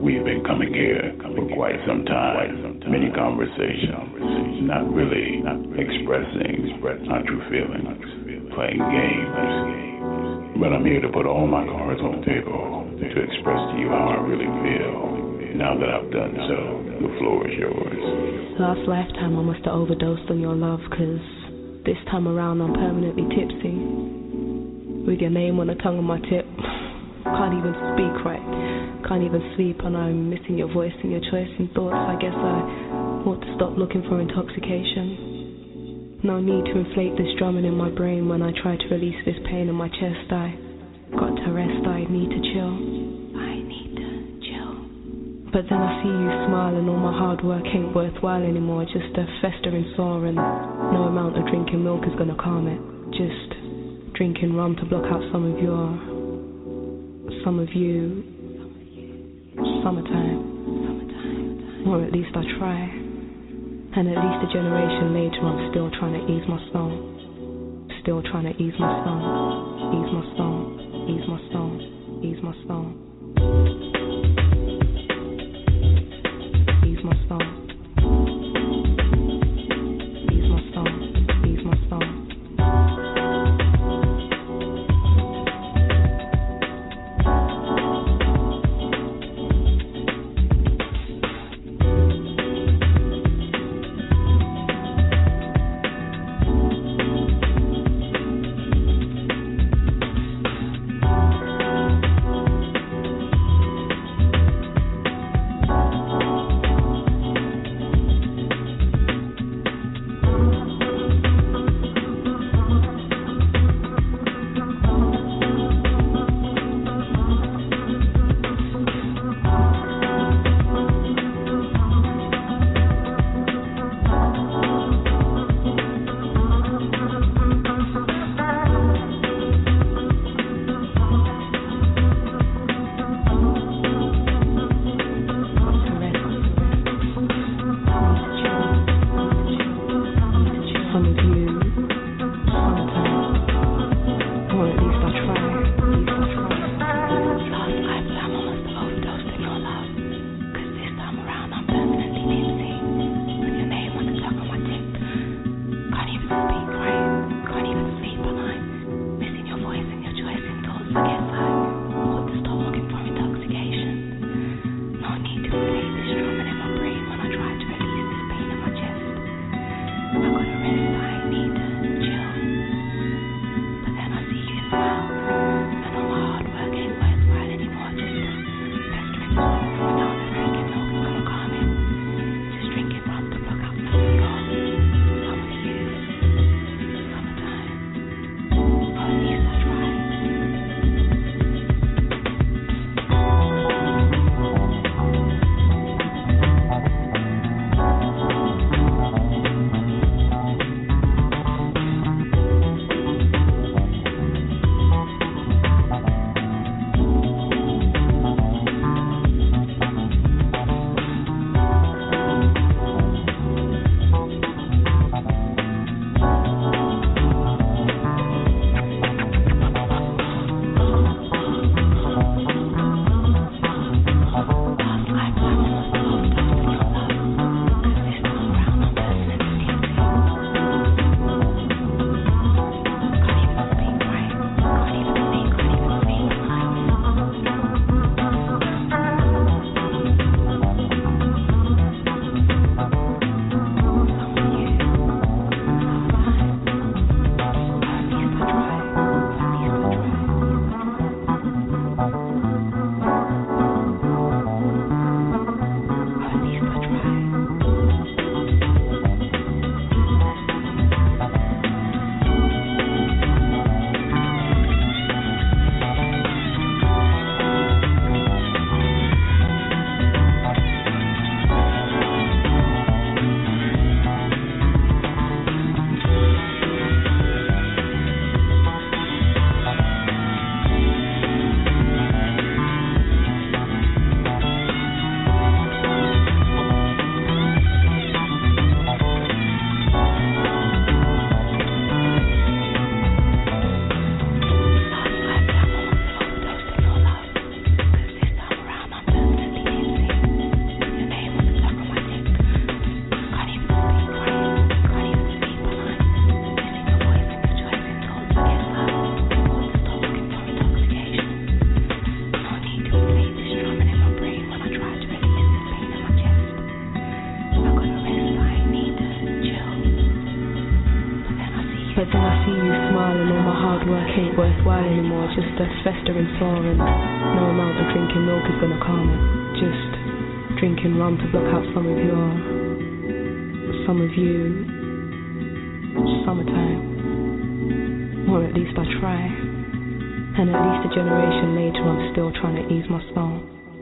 We've been coming here for quite some time. Many conversations, not really expressing our true feelings, playing games. But I'm here to put all my cards on the table to express to you how I really feel. Now that I've done so, the floor is yours. Last lifetime I must have overdosed on your love, 'cause this time around I'm permanently tipsy. With your name on the tongue of my tip. Can't even speak right. Can't even sleep, and I'm missing your voice and your choice and thoughts. I guess I ought to stop looking for intoxication. No need to inflate this drumming in my brain when I try to release this pain in my chest. I got to rest, I need to chill. I need to chill. But then I see you smile and all my hard work ain't worthwhile anymore. Just a festering sore, and no amount of drinking milk is gonna calm it. Just drinking rum to block out some of you, summertime, or at least I try. And at least a generation later I'm still trying to ease my soul, still trying to ease my soul, ease my soul, ease my soul, ease my soul, ease my soul, ease my soul, ease my soul. you smile and all my hard work ain't worthwhile anymore. Just a festering sore and no amount of drinking milk is gonna calm it. Just drinking rum to block out some of you, summertime. Or at least I try. And at least a generation later I'm still trying to ease my soul.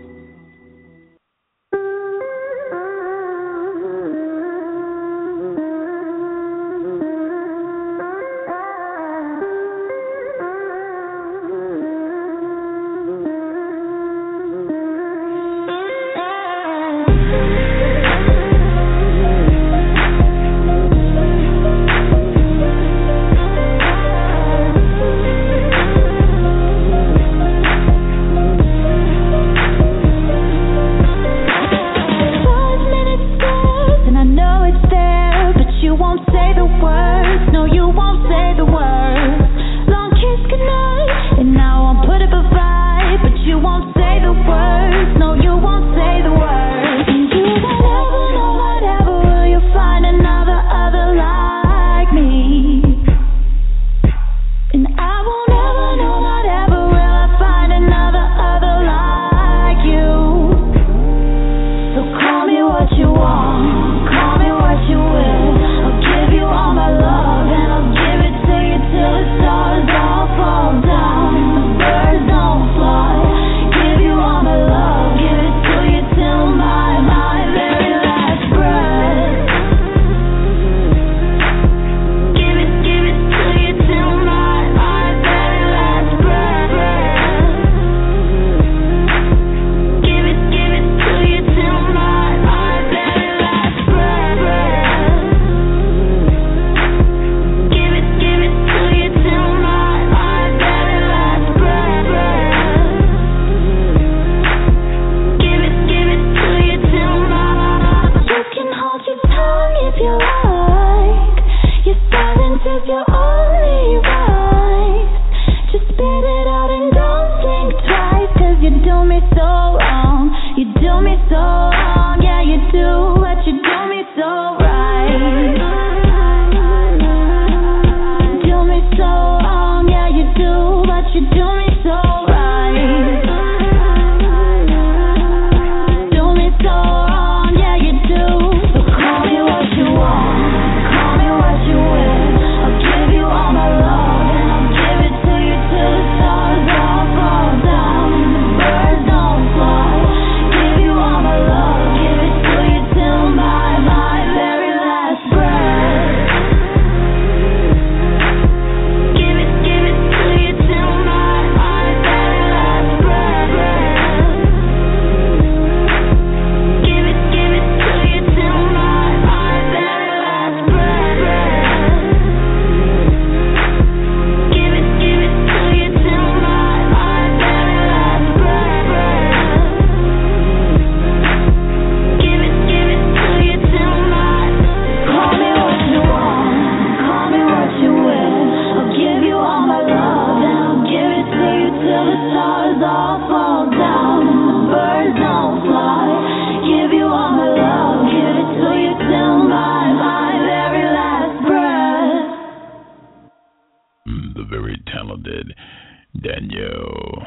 Danielle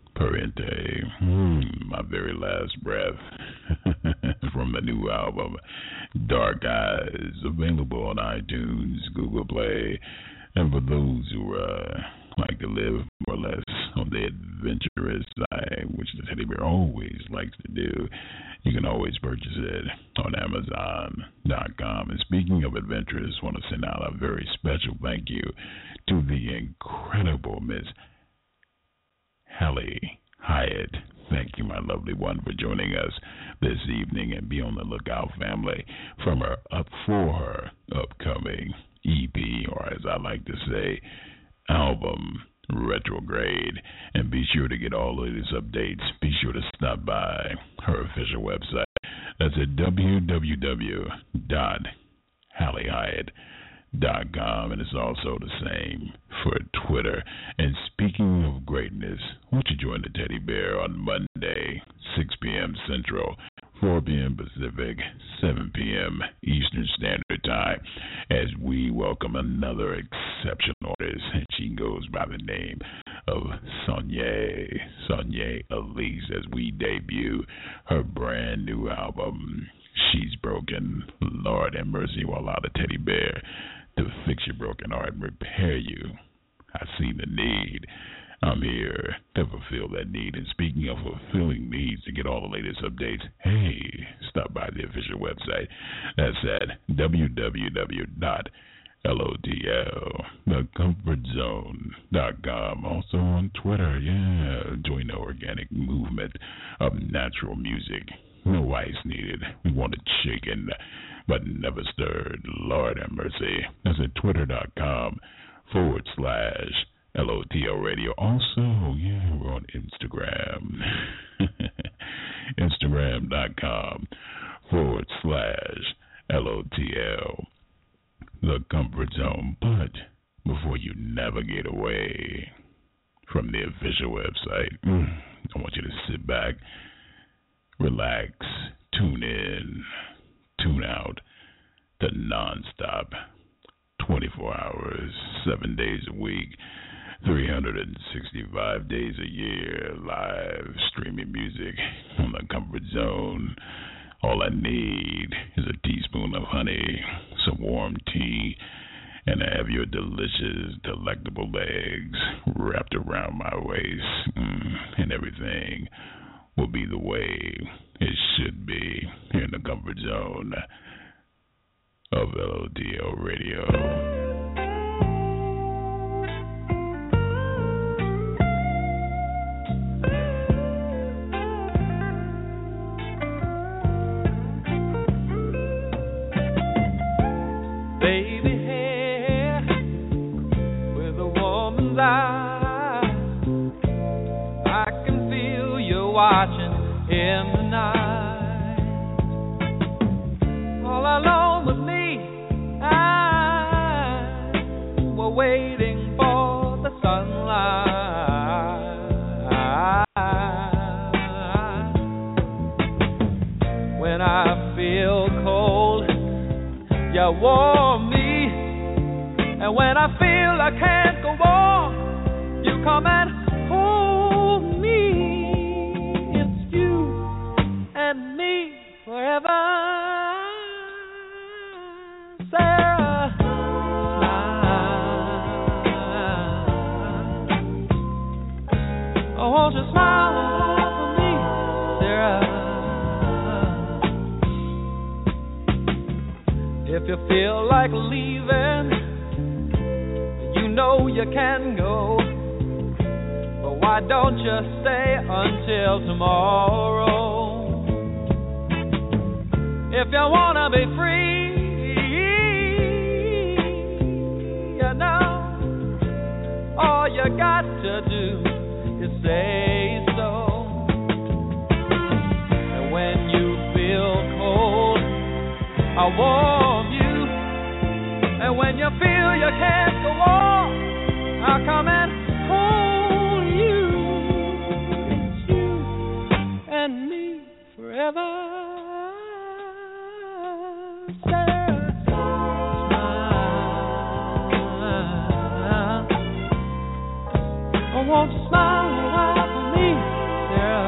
Parente, My Very Last Breath, from the new album Dark Eyes, available on iTunes, Google Play, and for those who like to live more or less on the adventurous side, which the Teddy Bear always likes to do, you can always purchase it on Amazon.com. And speaking of adventurous, I want to send out a very special thank you to the incredible Miss Hallie Hyatt. Thank you, my lovely one, for joining us this evening, and be on the lookout, family, for her upcoming EP, or as I like to say, album, Retrograde. And be sure to get all of these updates. Be sure to stop by her official website. That's at www.HallieHyatt.com, and it's also the same for Twitter. And speaking of greatness, won't you join the Teddy Bear on Monday, 6 p.m. Central, 4 p.m. Pacific, 7 p.m. Eastern Standard Time, as we welcome another exceptional artist. She goes by the name of Sonia Elise, as we debut her brand new album, She's Broken. Lord have mercy, will allow the teddy bear to fix your broken heart and repair you. I see the need. I'm here to fulfill that need. And speaking of fulfilling needs, to get all the latest updates, hey, stop by the official website. That's at www.lotlthecomfortzone.com. Also on Twitter, join the organic movement of natural music. No ice needed. We want it shaken, but never stirred. Lord have mercy. That's at twitter.com/LOTL Radio. Also, we're on Instagram. Instagram.com/LOTL. The Comfort Zone. But before you navigate away from the official website, I want you to sit back, relax, tune in, tune out to nonstop, 24 hours, 7 days a week, 365 days a year, live streaming music on the Comfort Zone. All I need is a teaspoon of honey, some warm tea, and I have your delicious, delectable legs wrapped around my waist, and everything will be the way it should be here in the Comfort Zone of LOTL Radio. Baby hair with a woman's eye, I can feel you watching in the night. All alone with me, we're waiting for the sunlight. When I feel cold, you warm me, and when I feel I can't go on, you come and hold me. It's you and me forever, Sarah. Smile. Oh, won't you smile for me, Sarah? If you feel like leaving, you know you can go. But why don't you stay until tomorrow? If you wanna be free, you know, all you got to do is say so. And when you feel cold, I warm you, and when you feel you can't go on, I'll come and hold you. It's you and me forever, Sarah. Smile. Oh, won't you smile a while for me, Sarah?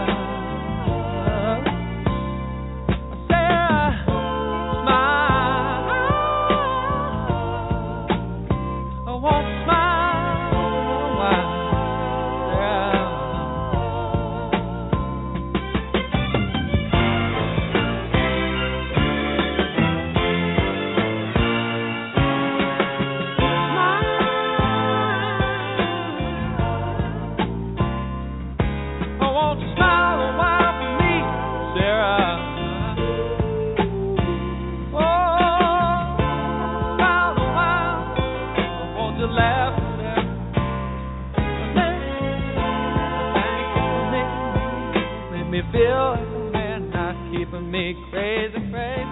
Feel like a man not keeping me crazy, crazy.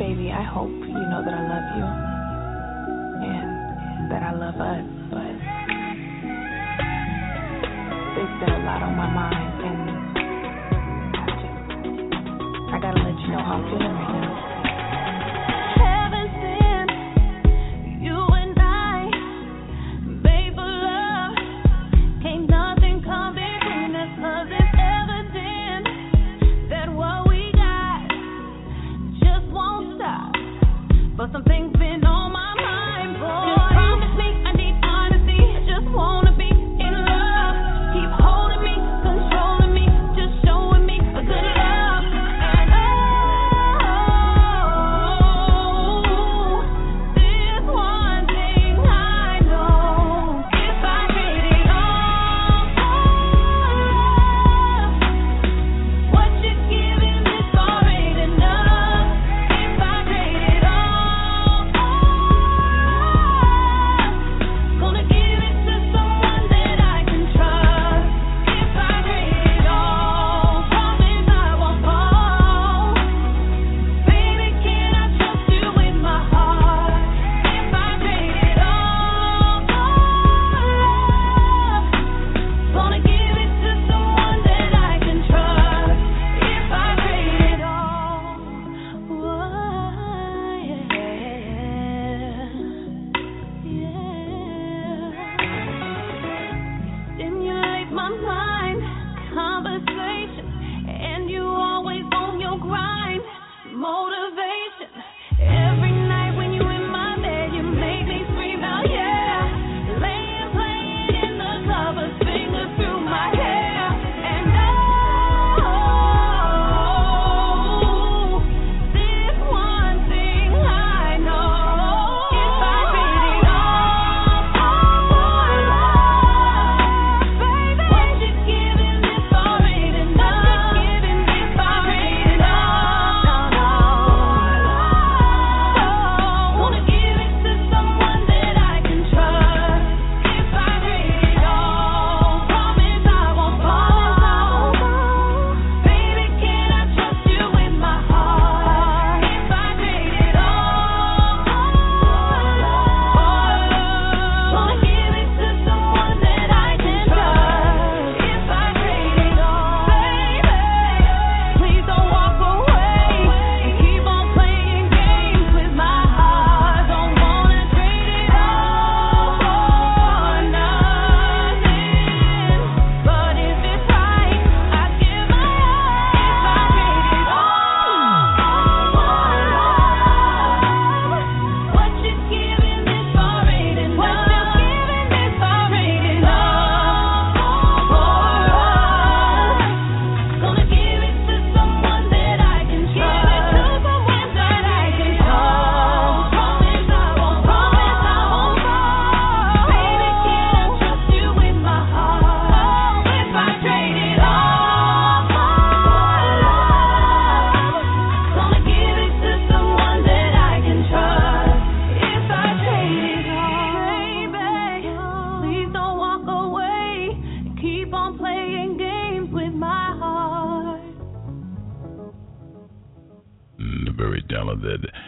baby, I hope you know that I love you and that I love us, but there's been a lot on my mind, and I gotta let you know how I'm feeling right now. But some things been on my mind, boy. Just promise me I need honesty. Just wanna be in love. Keep holding me, controlling me, just showing me a good love. And there's one thing I know. If I traded all love, what you're giving is already enough. If I traded all That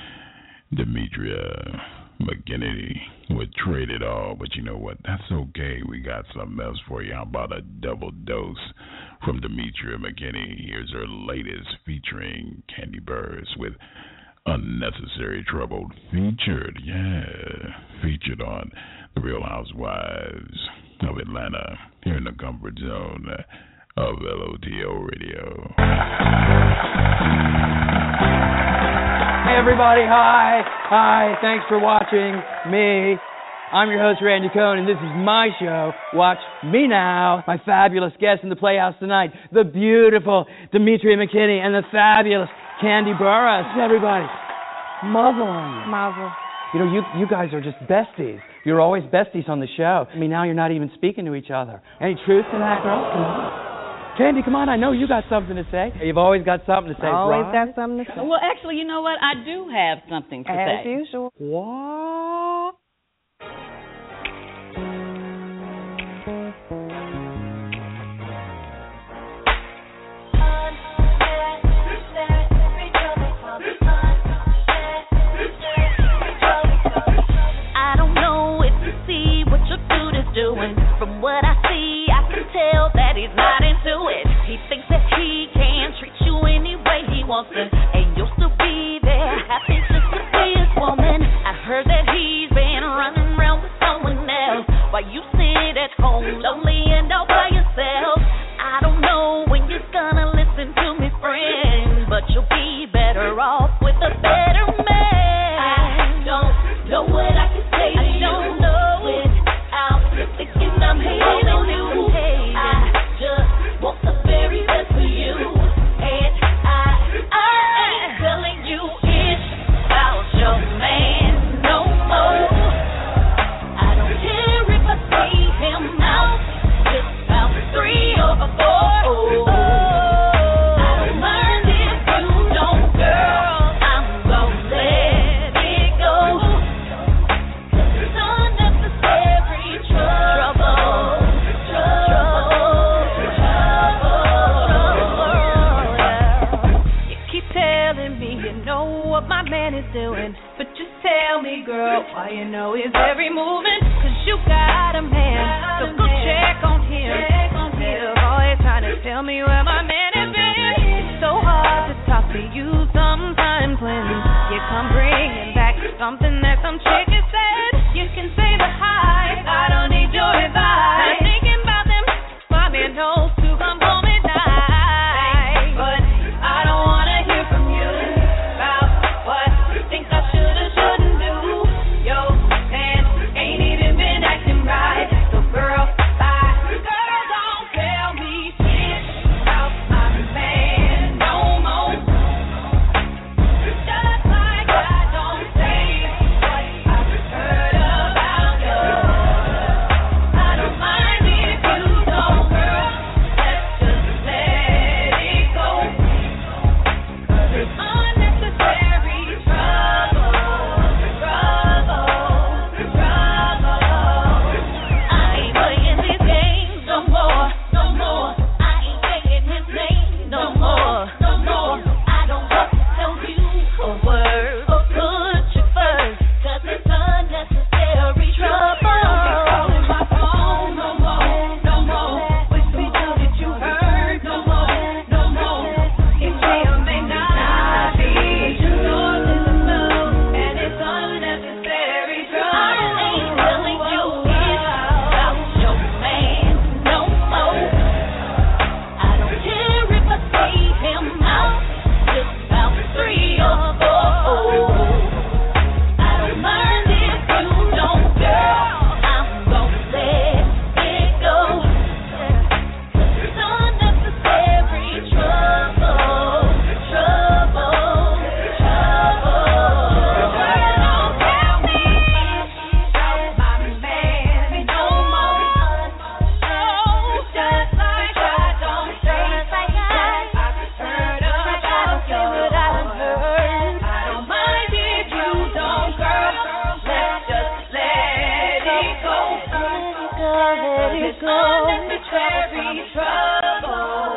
Demetria McKinney would trade it all, but you know what? That's okay. We got something else for you. How about a double dose from Demetria McKinney? Here's her latest featuring Kandi Burruss with Unnecessary Trouble. Featured on The Real Housewives of Atlanta here in the comfort zone of LOTL Radio. Hey everybody, hi, thanks for watching me. I'm your host Randy Cohn, and this is my show, Watch Me Now. My fabulous guests in the Playhouse tonight, the beautiful Demetria McKinney and the fabulous Kandi Burruss. Everybody, muzzle on you. Mazel. You know, you guys are just besties. You're always besties on the show. I mean, now you're not even speaking to each other. Any truth to that, girl? Come on. Kandi, come on, I know you got something to say. You've always got something to say, Always right? got something to say. Well, actually, you know what? I do have something to say. As usual. What? man is doing. But just tell me, girl, why you know his every movement. Cause you got a man, so go check on him. Instead of always trying to tell me where my man has been. It's so hard to talk to you sometimes when you come bringing back something that some chick has said. You can say the hi, I don't need your advice. I'm thinking about them, my man knows to come home at night. But I don't wanna hear from you about what you think I should or shouldn't do. Yo, man ain't even been acting right. So girl, bye. Girl, don't tell me shit about my man no more. Just like I don't say what I've heard about you. I don't mind if you don't, girl. Let's just let it go. 'Cause it's unnecessary trouble. I ain't playing these games no more. I ain't taking his name no more. I don't have to tell you a word or put you first. 'Cause it's unnecessary trouble. Don't calling my phone no more. Wish me tell that you heard no more. It may or may not be yours is enough, and it's unnecessary trouble. I ain't telling you about your man no more. I don't care if I say him out, just about 3 or 4. I don't mind if you don't, girl. I'm gonna let it go. 'Cause it's unnecessary trouble. Girl, don't tell me about my man no more. Oh, just like I don't say what I've heard about you. I don't mind if you don't, girl. Let's just let it go. 'Cause it's unnecessary trouble.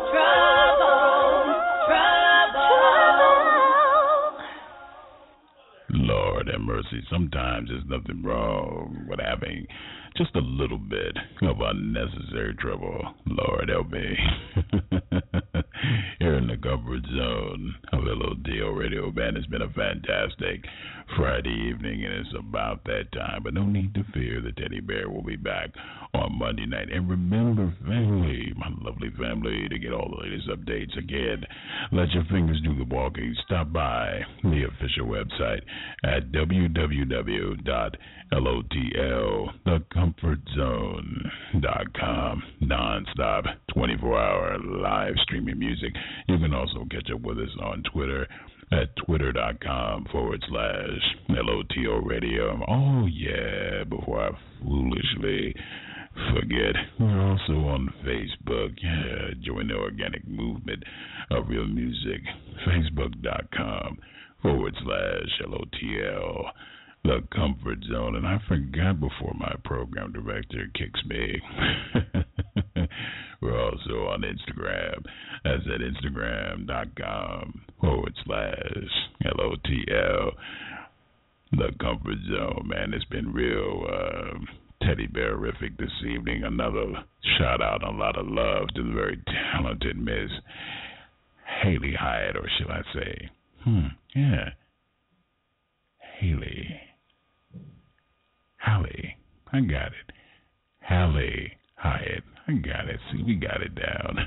Lord have mercy. Sometimes there's nothing wrong with having just a little bit of unnecessary trouble. Lord help me. Here in the comfort zone of LOTL Radio Band, it's been a fantastic Friday evening, and it's about that time. But no need to fear, the teddy bear will be back on Monday night. And remember, family, my lovely family, to get all the latest updates again, let your fingers do the walking. Stop by the official website at www.lotlthecomfortzone.com. Non-stop, 24-hour live streaming music. You can also catch up with us on Twitter at twitter.com/LOTL Radio. Oh, yeah, before I foolishly forget, we're also on Facebook. Yeah, join the organic movement of real music. Facebook.com/LOTL, The Comfort Zone. And I forgot before my program director kicks me. We're also on Instagram. That's at Instagram.com/LOTL, The Comfort Zone. Man, it's been real teddy bearific this evening. Another shout out, a lot of love to the very talented Miss Haley Hyatt, or should I say, Hallie. I got it. Hallie Hyatt. I got it. See, we got it down.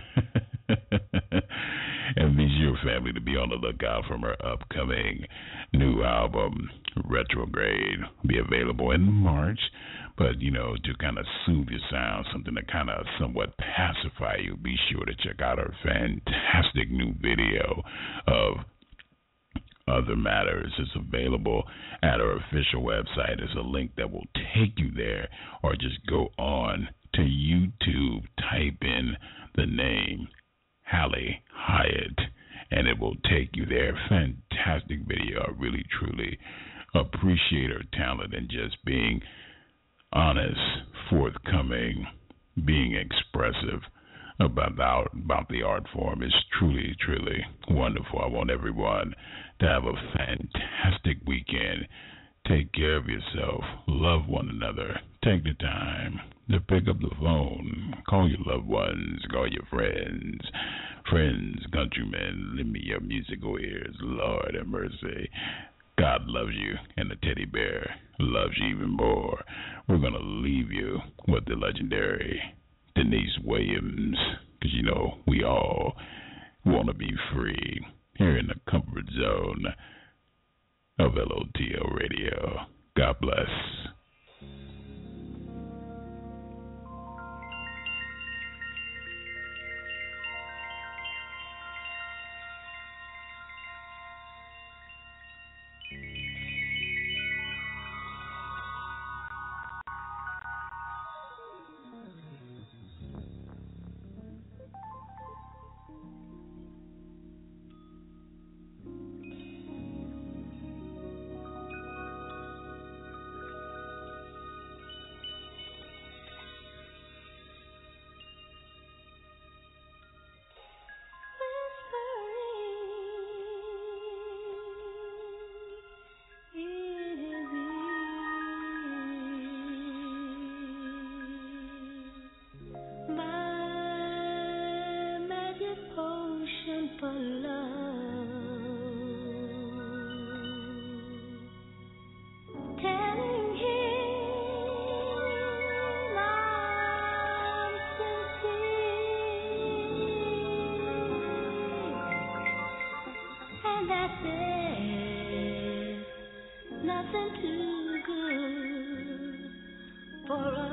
And be sure, family, to be on the lookout from her upcoming new album, Retrograde. Be available in March. But, to kind of soothe your sound, something to kind of somewhat pacify you, be sure to check out her fantastic new video of Other Matters. It's available at our official website. There's a link that will take you there, or just go on to YouTube, type in the name Hallie Hyatt, and it will take you there. Fantastic video. I really, truly appreciate her talent and just being honest, forthcoming, being expressive about the art form is truly, truly wonderful. wonderful. I want everyone to have a fantastic weekend. Take care of yourself. Love one another. Take the time to pick up the phone. Call your loved ones. Call your friends. Friends, countrymen, lend me your musical ears. Lord have mercy. God loves you, and the teddy bear loves you even more. We're going to leave you with the legendary Denise Williams, because you know we all want to be free here in the comfort zone of LOTL Radio. God bless. Nothing too good for us.